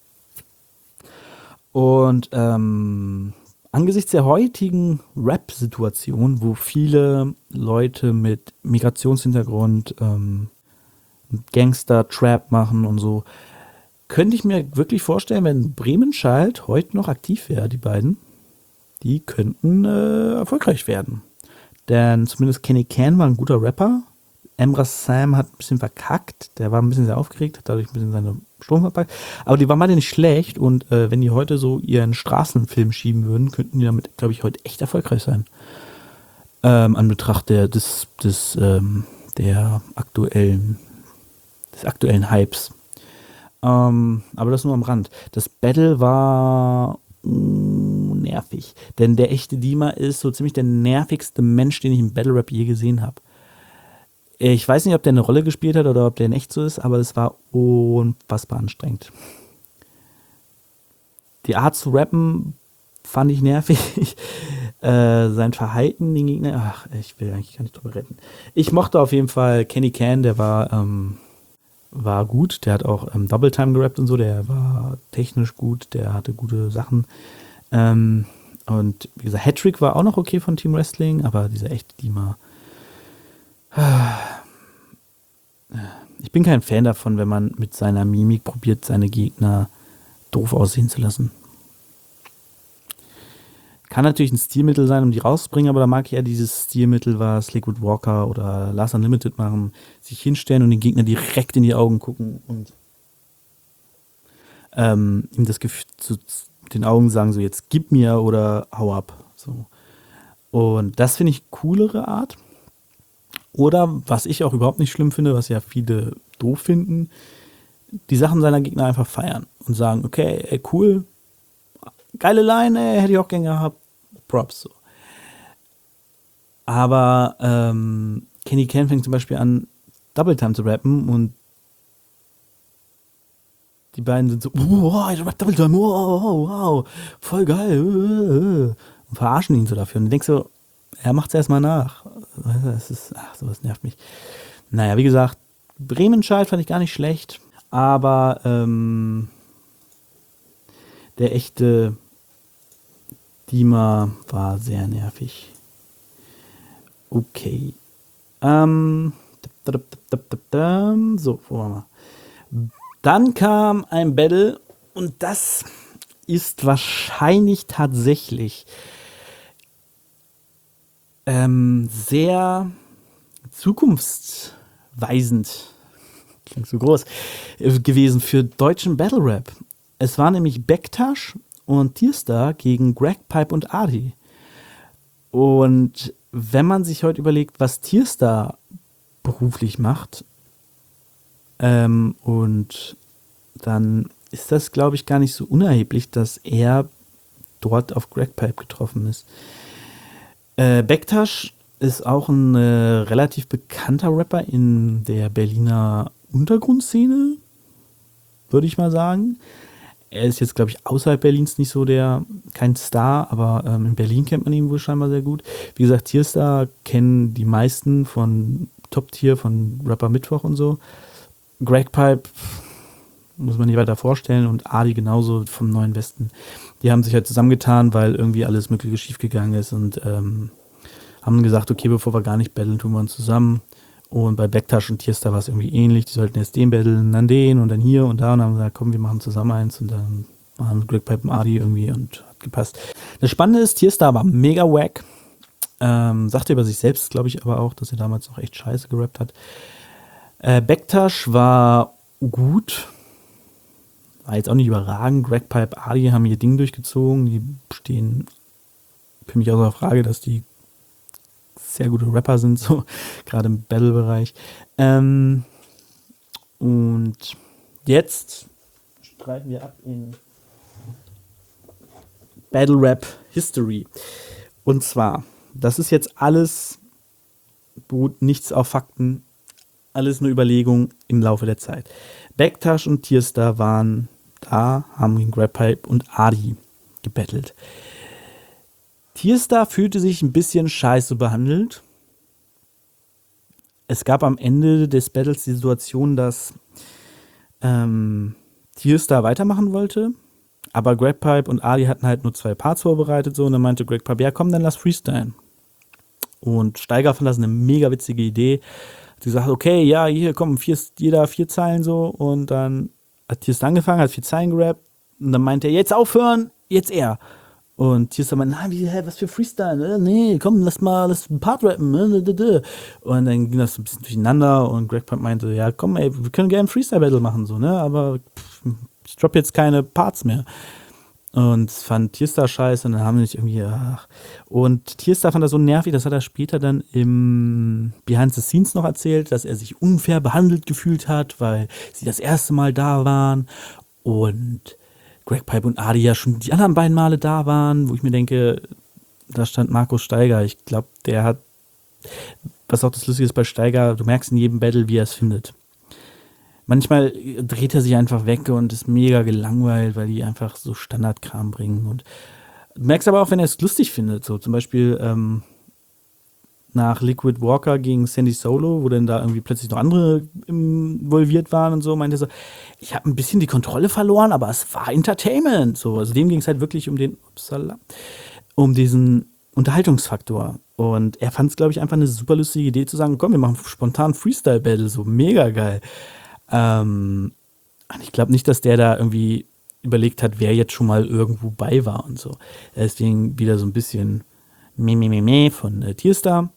Und angesichts der heutigen Rap-Situation, wo viele Leute mit Migrationshintergrund Gangster-Trap machen und so, könnte ich mir wirklich vorstellen, wenn Bremen-Child heute noch aktiv wäre, die beiden, die könnten erfolgreich werden. Denn zumindest Kenny Can war ein guter Rapper. Emra Sam hat ein bisschen verkackt. Der war ein bisschen sehr aufgeregt, hat dadurch ein bisschen seine Strom verpackt. Aber die waren beide nicht schlecht. Und wenn die heute so ihren Straßenfilm schieben würden, könnten die damit, glaube ich, heute echt erfolgreich sein. An Betracht des aktuellen Hypes. Aber das nur am Rand. Das Battle war nervig. Denn der echte Dima ist so ziemlich der nervigste Mensch, den ich im Battle Rap je gesehen habe. Ich weiß nicht, ob der eine Rolle gespielt hat oder ob der in echt so ist, aber es war unfassbar anstrengend. Die Art zu rappen fand ich nervig. Sein Verhalten, den Gegner, ich will eigentlich gar nicht drüber reden. Ich mochte auf jeden Fall Kenny Can, der war gut. Der hat auch Double Time gerappt und so. Der war technisch gut. Der hatte gute Sachen. Und wie gesagt, Hattrick war auch noch okay von Team Wrestling, aber dieser echte Dima. Ich bin kein Fan davon, wenn man mit seiner Mimik probiert, seine Gegner doof aussehen zu lassen. Kann natürlich ein Stilmittel sein, um die rauszubringen, aber da mag ich eher dieses Stilmittel, was Liquid Walker oder Last Unlimited machen, sich hinstellen und den Gegner direkt in die Augen gucken und ihm das Gefühl mit den Augen sagen, so jetzt gib mir oder hau ab. So. Und das finde ich coolere Art. Oder was ich auch überhaupt nicht schlimm finde, was ja viele doof finden, die Sachen seiner Gegner einfach feiern und sagen, okay, ey, cool, geile Line, ey, hätte ich auch gern gehabt, Props. So. Aber Kenny Can fängt zum Beispiel an, Double Time zu rappen und die beiden sind so, wow, ich rap Double Time, wow, voll geil, und verarschen ihn so dafür. Und du denkst so, er macht's erstmal nach. Sowas nervt mich. Naja, wie gesagt, Bremenscheid fand ich gar nicht schlecht, aber der echte Dima war sehr nervig. Okay. So, wo waren wir? Dann kam ein Battle und das ist wahrscheinlich tatsächlich sehr zukunftsweisend, klingt so groß, gewesen für deutschen Battle Rap. Es war nämlich Bektasch und Tierstar gegen Greg Pipe und Adi. Und wenn man sich heute überlegt, was Tierstar beruflich macht, und dann ist das, glaube ich, gar nicht so unerheblich, dass er dort auf Greg Pipe getroffen ist. Bektasch ist auch ein relativ bekannter Rapper in der Berliner Untergrundszene, würde ich mal sagen. Er ist jetzt, glaube ich, außerhalb Berlins nicht so kein Star, aber in Berlin kennt man ihn wohl scheinbar sehr gut. Wie gesagt, Tierstar kennen die meisten von Top-Tier, von Rapper Mittwoch und so. Greg Pipe muss man nicht weiter vorstellen und Adi genauso vom Neuen Westen. Die haben sich halt zusammengetan, weil irgendwie alles Mögliche schiefgegangen ist und haben gesagt, okay, bevor wir gar nicht battlen, tun wir uns zusammen. Und bei Bektasch und Tierstar war es irgendwie ähnlich. Die sollten erst den battlen, dann den und dann hier und da und haben gesagt, komm, wir machen zusammen eins und dann waren Greg Pipe und Adi irgendwie und hat gepasst. Das Spannende ist, Tierstar war mega wack. Sagte über sich selbst, glaube ich, aber auch, dass er damals noch echt scheiße gerappt hat. Bektasch war gut. War jetzt auch nicht überragend. Greg Pipe, Adi haben ihr Ding durchgezogen. Die stehen für mich außer Frage, dass die sehr gute Rapper sind, so gerade im Battle-Bereich. Und jetzt streifen wir ab in Battle Rap History. Und zwar, das ist jetzt alles, beruht nichts auf Fakten, alles nur Überlegung im Laufe der Zeit. Bektasch und Tierstar waren da, haben gegen Greg Pipe und Adi gebettelt. Tierstar fühlte sich ein bisschen scheiße behandelt. Es gab am Ende des Battles die Situation, dass Tierstar weitermachen wollte, aber Greg Pipe und Adi hatten halt nur 2 Parts vorbereitet so, und dann meinte Greg Pipe, ja komm, dann lass freestylen. Und Steiger fand das eine mega witzige Idee. Hat gesagt, okay, ja, hier kommen jeder 4 Zeilen so, und dann hat Tierstar angefangen, hat 4 Zeilen gerappt und dann meinte er, jetzt aufhören, jetzt er. Und Tierstar meinte, nein, was für Freestyle? Nee, komm, lass ein Part rappen. Und dann ging das so ein bisschen durcheinander und Greg Pipe meinte, ja, komm, ey, wir können gerne ein Freestyle-Battle machen, so, ne? Aber ich drop jetzt keine Parts mehr. Und fand Tierstar scheiße und dann haben wir nicht irgendwie, Und Tierstar fand das so nervig, das hat er später dann im Behind the Scenes noch erzählt, dass er sich unfair behandelt gefühlt hat, weil sie das erste Mal da waren und Greg Pipe und Adi ja schon die anderen beiden Male da waren, wo ich mir denke, da stand Markus Steiger. Ich glaube, der hat, was auch das Lustige ist bei Steiger, du merkst in jedem Battle, wie er es findet. Manchmal dreht er sich einfach weg und ist mega gelangweilt, weil die einfach so Standardkram bringen. Und du merkst aber auch, wenn er es lustig findet. So zum Beispiel nach Liquid Walker gegen Sandy Solo, wo dann da irgendwie plötzlich noch andere involviert waren und so, meinte er so, ich habe ein bisschen die Kontrolle verloren, aber es war Entertainment. So, also dem ging es halt wirklich um diesen Unterhaltungsfaktor. Und er fand es, glaube ich, einfach eine super lustige Idee zu sagen, komm, wir machen spontan Freestyle-Battle, so mega geil. Und ich glaube nicht, dass der da irgendwie überlegt hat, wer jetzt schon mal irgendwo bei war und so. Deswegen wieder so ein bisschen Meh von Tierstar.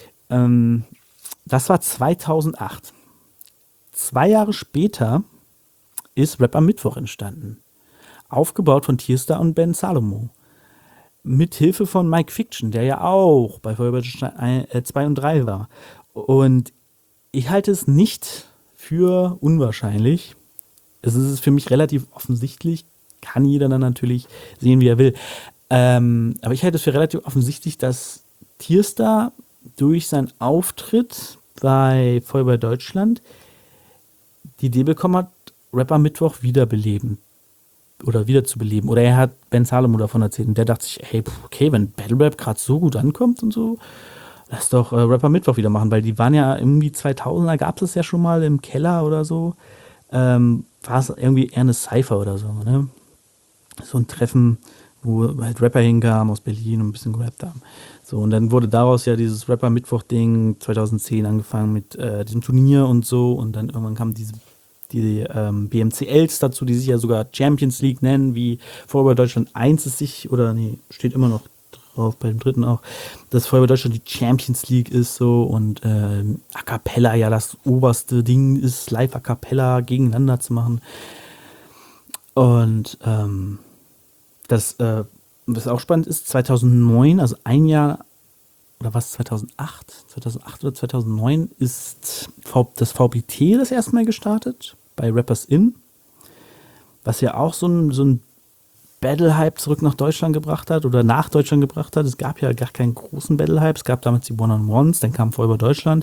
Das war 2008. 2 Jahre später ist Rap am Mittwoch entstanden. Aufgebaut von Tierstar und Ben Salomo. Mit Hilfe von Mike Fiction, der ja auch bei Feuerwehr 2 und 3 war. Und ich halte es nicht für unwahrscheinlich. Es ist für mich relativ offensichtlich. Kann jeder dann natürlich sehen, wie er will. Aber ich halte es für relativ offensichtlich, dass Tierstar durch seinen Auftritt bei Feuerwehr Deutschland die Idee bekommen hat, Rap am Mittwoch wiederbeleben. Oder wiederzubeleben. Oder er hat Ben Salomo davon erzählt. Und der dachte sich, hey, okay, wenn Battle Rap gerade so gut ankommt und so, lass doch Rap am Mittwoch wieder machen. Weil die waren ja irgendwie 2000er, gab es ja schon mal im Keller oder so. War es irgendwie eher eine Cypher oder so, ne? So ein Treffen, wo halt Rapper hinkamen aus Berlin und ein bisschen gerappt haben. So, und dann wurde daraus ja dieses Rapper-Mittwoch-Ding 2010 angefangen mit diesem Turnier und so. Und dann irgendwann kamen die BMCLs dazu, die sich ja sogar Champions League nennen, wie Feuerwehr Deutschland 1 ist sich, oder nee, steht immer noch drauf, bei dem dritten auch, dass Feuerwehr Deutschland die Champions League ist so und A Cappella ja das oberste Ding ist, live A Cappella gegeneinander zu machen. Und was auch spannend ist, 2009, also ein Jahr, oder was, 2008 oder 2009 ist das VPT das erste Mal gestartet, bei Rappers In, was ja auch so ein Battle-Hype zurück nach Deutschland gebracht hat oder nach Deutschland gebracht hat. Es gab ja gar keinen großen Battle-Hype, es gab damals die One-on-Ones, dann kam Feuerwehr Deutschland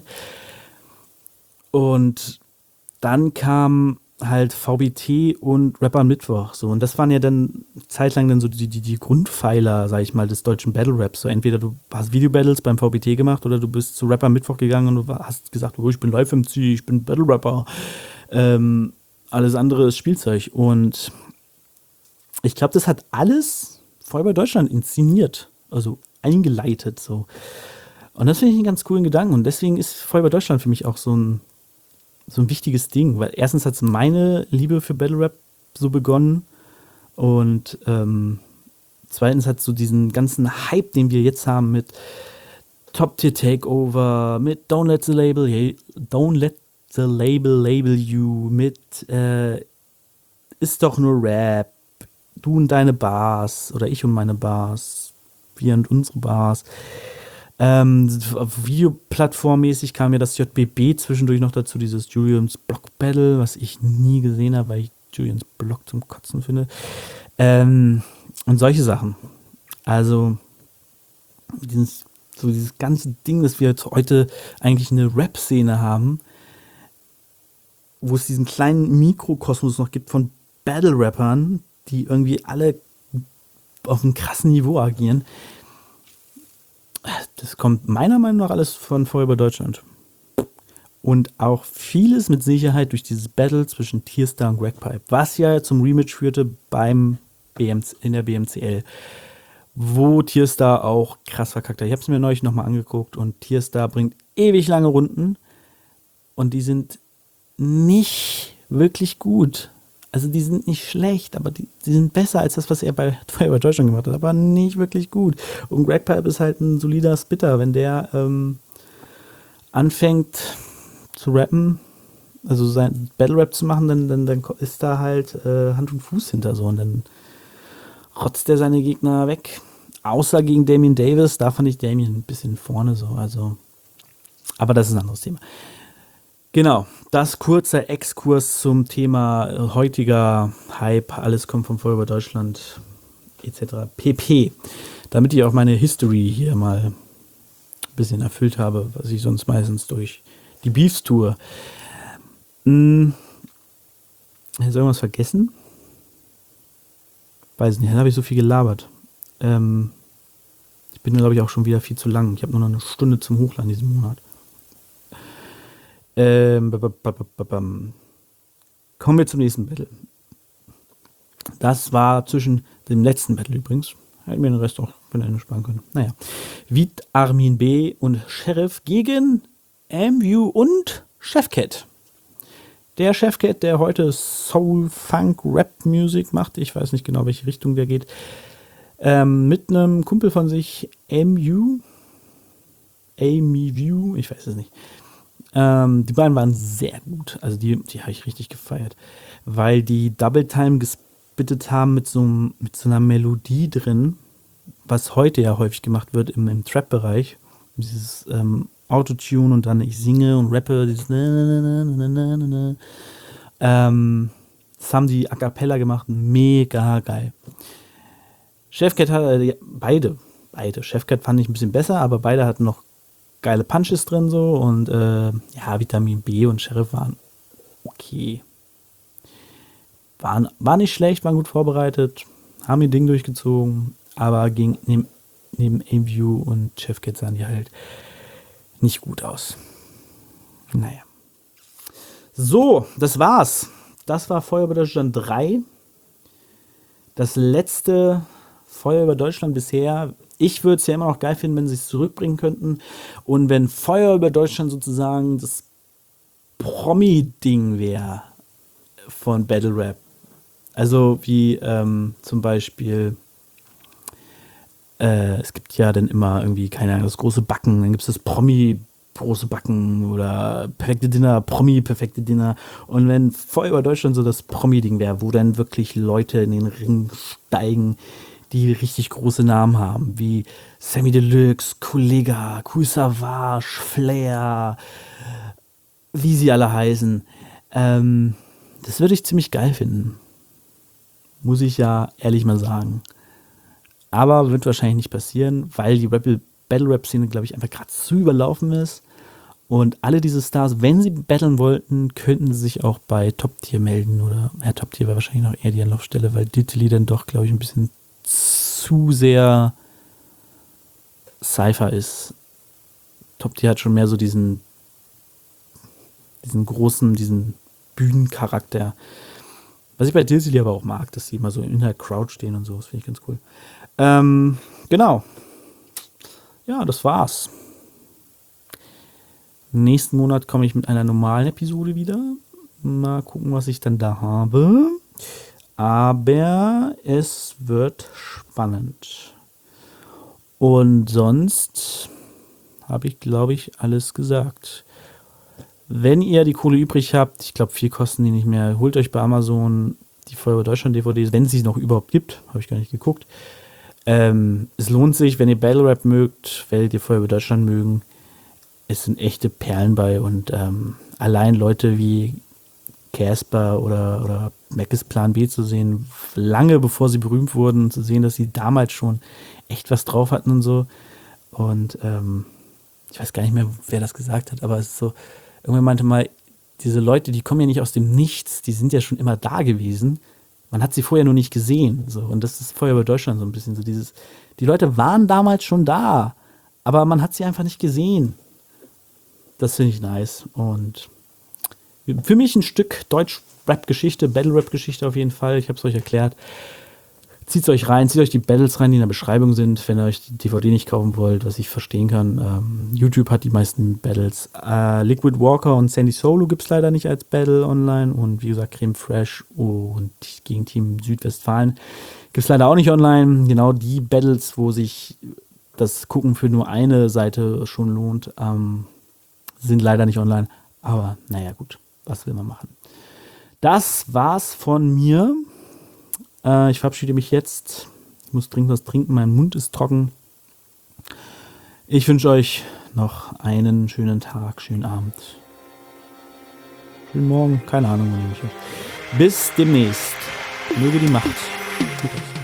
und dann kam halt VBT und Rapper am Mittwoch. So. Und das waren ja dann zeitlang dann so die Grundpfeiler, sag ich mal, des deutschen Battle-Raps. So entweder du hast Video-Battles beim VBT gemacht oder du bist zu Rapper am Mittwoch gegangen und du hast gesagt, oh, ich bin Live-MC, ich bin Battle-Rapper. Alles andere ist Spielzeug. Und ich glaube, das hat alles Feuerwehr Deutschland inszeniert, also eingeleitet. So. Und das finde ich einen ganz coolen Gedanken. Und deswegen ist Feuerwehr Deutschland für mich auch so ein wichtiges Ding, weil erstens hat es meine Liebe für Battle Rap so begonnen und zweitens hat so diesen ganzen Hype, den wir jetzt haben mit Top Tier Takeover, mit Don't Let the Label Label You, mit ist doch nur Rap, du und deine Bars oder ich und meine Bars, wir und unsere Bars. Videoplattformmäßig kam ja das JBB zwischendurch noch dazu, dieses Julians Block Battle, was ich nie gesehen habe, weil ich Julians Block zum Kotzen finde. Und solche Sachen. Also dieses ganze Ding, dass wir jetzt heute eigentlich eine Rap-Szene haben, wo es diesen kleinen Mikrokosmos noch gibt von Battle-Rappern, die irgendwie alle auf einem krassen Niveau agieren. Das kommt meiner Meinung nach alles von Feuerwehr Deutschland. Und auch vieles mit Sicherheit durch dieses Battle zwischen Tierstar und Greg-Pipe, was ja zum Rematch führte in der BMCL, wo Tierstar auch krass verkackt hat. Ich habe es mir neulich nochmal angeguckt und Tierstar bringt ewig lange Runden und die sind nicht wirklich gut. Also die sind nicht schlecht, aber die sind besser als das, was er bei Feuerwehr Deutschland gemacht hat, aber nicht wirklich gut. Und Greg Pipe ist halt ein solider Spitter, wenn der anfängt zu rappen, also sein Battle-Rap zu machen, dann ist da halt Hand und Fuß hinter so und dann rotzt er seine Gegner weg. Außer gegen Damien Davis, da fand ich Damien ein bisschen vorne so, also aber das ist ein anderes Thema. Genau, das kurzer Exkurs zum Thema heutiger Hype, alles kommt von Feuerwehr Deutschland etc. pp. Damit ich auch meine History hier mal ein bisschen erfüllt habe, was ich sonst meistens durch die Beefs tue. Ist irgendwas vergessen? Weiß nicht, dann habe ich so viel gelabert. Ich bin, glaube ich, auch schon wieder viel zu lang. Ich habe nur noch eine Stunde zum Hochladen diesen Monat. Kommen wir zum nächsten Battle. Das war zwischen dem letzten Battle übrigens. Hätten wir den Rest auch von Ende sparen können. Naja. Vit Armin B. und Sheriff gegen MU und Chefcat. Der Chefcat, der heute Soul, Funk, Rap Music macht. Ich weiß nicht genau, welche Richtung der geht. Mit einem Kumpel von sich, MU. Amy View, ich weiß es nicht. Die beiden waren sehr gut. Also die habe ich richtig gefeiert. Weil die Double Time gespittet haben mit so einer Melodie drin, was heute ja häufig gemacht wird im Trap-Bereich. Dieses Autotune und dann ich singe und rappe, dieses das haben die a cappella gemacht, mega geil. Chefcat hatte beide. Chefcat fand ich ein bisschen besser, aber beide hatten noch geile Punches drin so und Vitamin B und Sheriff waren okay. War nicht schlecht, waren gut vorbereitet, haben ihr Ding durchgezogen, aber neben A-View und Chefcat sahen die halt nicht gut aus. Naja. So, das war's. Das war Feuer über Deutschland 3. Das letzte Feuer über Deutschland bisher. Ich würde es ja immer noch geil finden, wenn sie es zurückbringen könnten. Und wenn Feuer über Deutschland sozusagen das Promi-Ding wäre von Battle Rap. Also wie zum Beispiel es gibt ja dann immer irgendwie, keine Ahnung, das große Backen, dann gibt es das Promi große Backen oder perfekte Dinner, Promi perfekte Dinner. Und wenn Feuer über Deutschland so das Promi-Ding wäre, wo dann wirklich Leute in den Ring steigen, die richtig große Namen haben, wie Sammy Deluxe, Kollega, Kool Savas, Flair, wie sie alle heißen. Das würde ich ziemlich geil finden. Muss ich ja ehrlich mal sagen. Aber wird wahrscheinlich nicht passieren, weil die Battle-Rap-Szene, glaube ich, einfach gerade zu überlaufen ist. Und alle diese Stars, wenn sie battlen wollten, könnten sie sich auch bei Top Tier melden. Oder Top Tier wäre wahrscheinlich noch eher die Anlaufstelle, weil Diddley dann doch, glaube ich, ein bisschen zu sehr Cypher ist. Top Tier hat schon mehr so diesen großen, diesen Bühnencharakter. Was ich bei Diddley aber auch mag, dass sie immer so in der Crowd stehen und so. Das finde ich ganz cool. Genau. Ja, das war's. Nächsten Monat komme ich mit einer normalen Episode wieder. Mal gucken, was ich dann da habe. Aber es wird spannend. Und sonst habe ich, glaube ich, alles gesagt. Wenn ihr die Kohle übrig habt, ich glaube, viel kosten die nicht mehr, holt euch bei Amazon die Feuer über Deutschland DVDs, wenn es sie noch überhaupt gibt. Habe ich gar nicht geguckt. Es lohnt sich, wenn ihr Battle Rap mögt, werdet ihr Feuer über Deutschland mögen. Es sind echte Perlen bei und allein Leute wie Casper oder Mackes Plan B zu sehen, lange bevor sie berühmt wurden, zu sehen, dass sie damals schon echt was drauf hatten und so. Und ich weiß gar nicht mehr, wer das gesagt hat, aber es ist so, irgendwann meinte mal, diese Leute, die kommen ja nicht aus dem Nichts, die sind ja schon immer da gewesen. Man hat sie vorher nur nicht gesehen. So. Und das ist Feuer über Deutschland so ein bisschen so dieses, die Leute waren damals schon da, aber man hat sie einfach nicht gesehen. Das finde ich nice. Und für mich ein Stück Deutsch-Rap-Geschichte, Battle-Rap-Geschichte auf jeden Fall. Ich habe es euch erklärt. Zieht es euch rein, zieht euch die Battles rein, die in der Beschreibung sind, wenn ihr euch die DVD nicht kaufen wollt, was ich verstehen kann. YouTube hat die meisten Battles. Liquid Walker und Sandy Solo gibt es leider nicht als Battle online. Und wie gesagt, Creme Fresh und gegen Team Südwestfalen gibt es leider auch nicht online. Genau die Battles, wo sich das Gucken für nur eine Seite schon lohnt, sind leider nicht online. Aber naja, gut, was will man machen? Das war's von mir. Ich verabschiede mich jetzt. Ich muss dringend was trinken, mein Mund ist trocken. Ich wünsche euch noch einen schönen Tag, schönen Abend, schönen Morgen, keine Ahnung, wann ihr mich hört. Bis demnächst. Möge die Macht.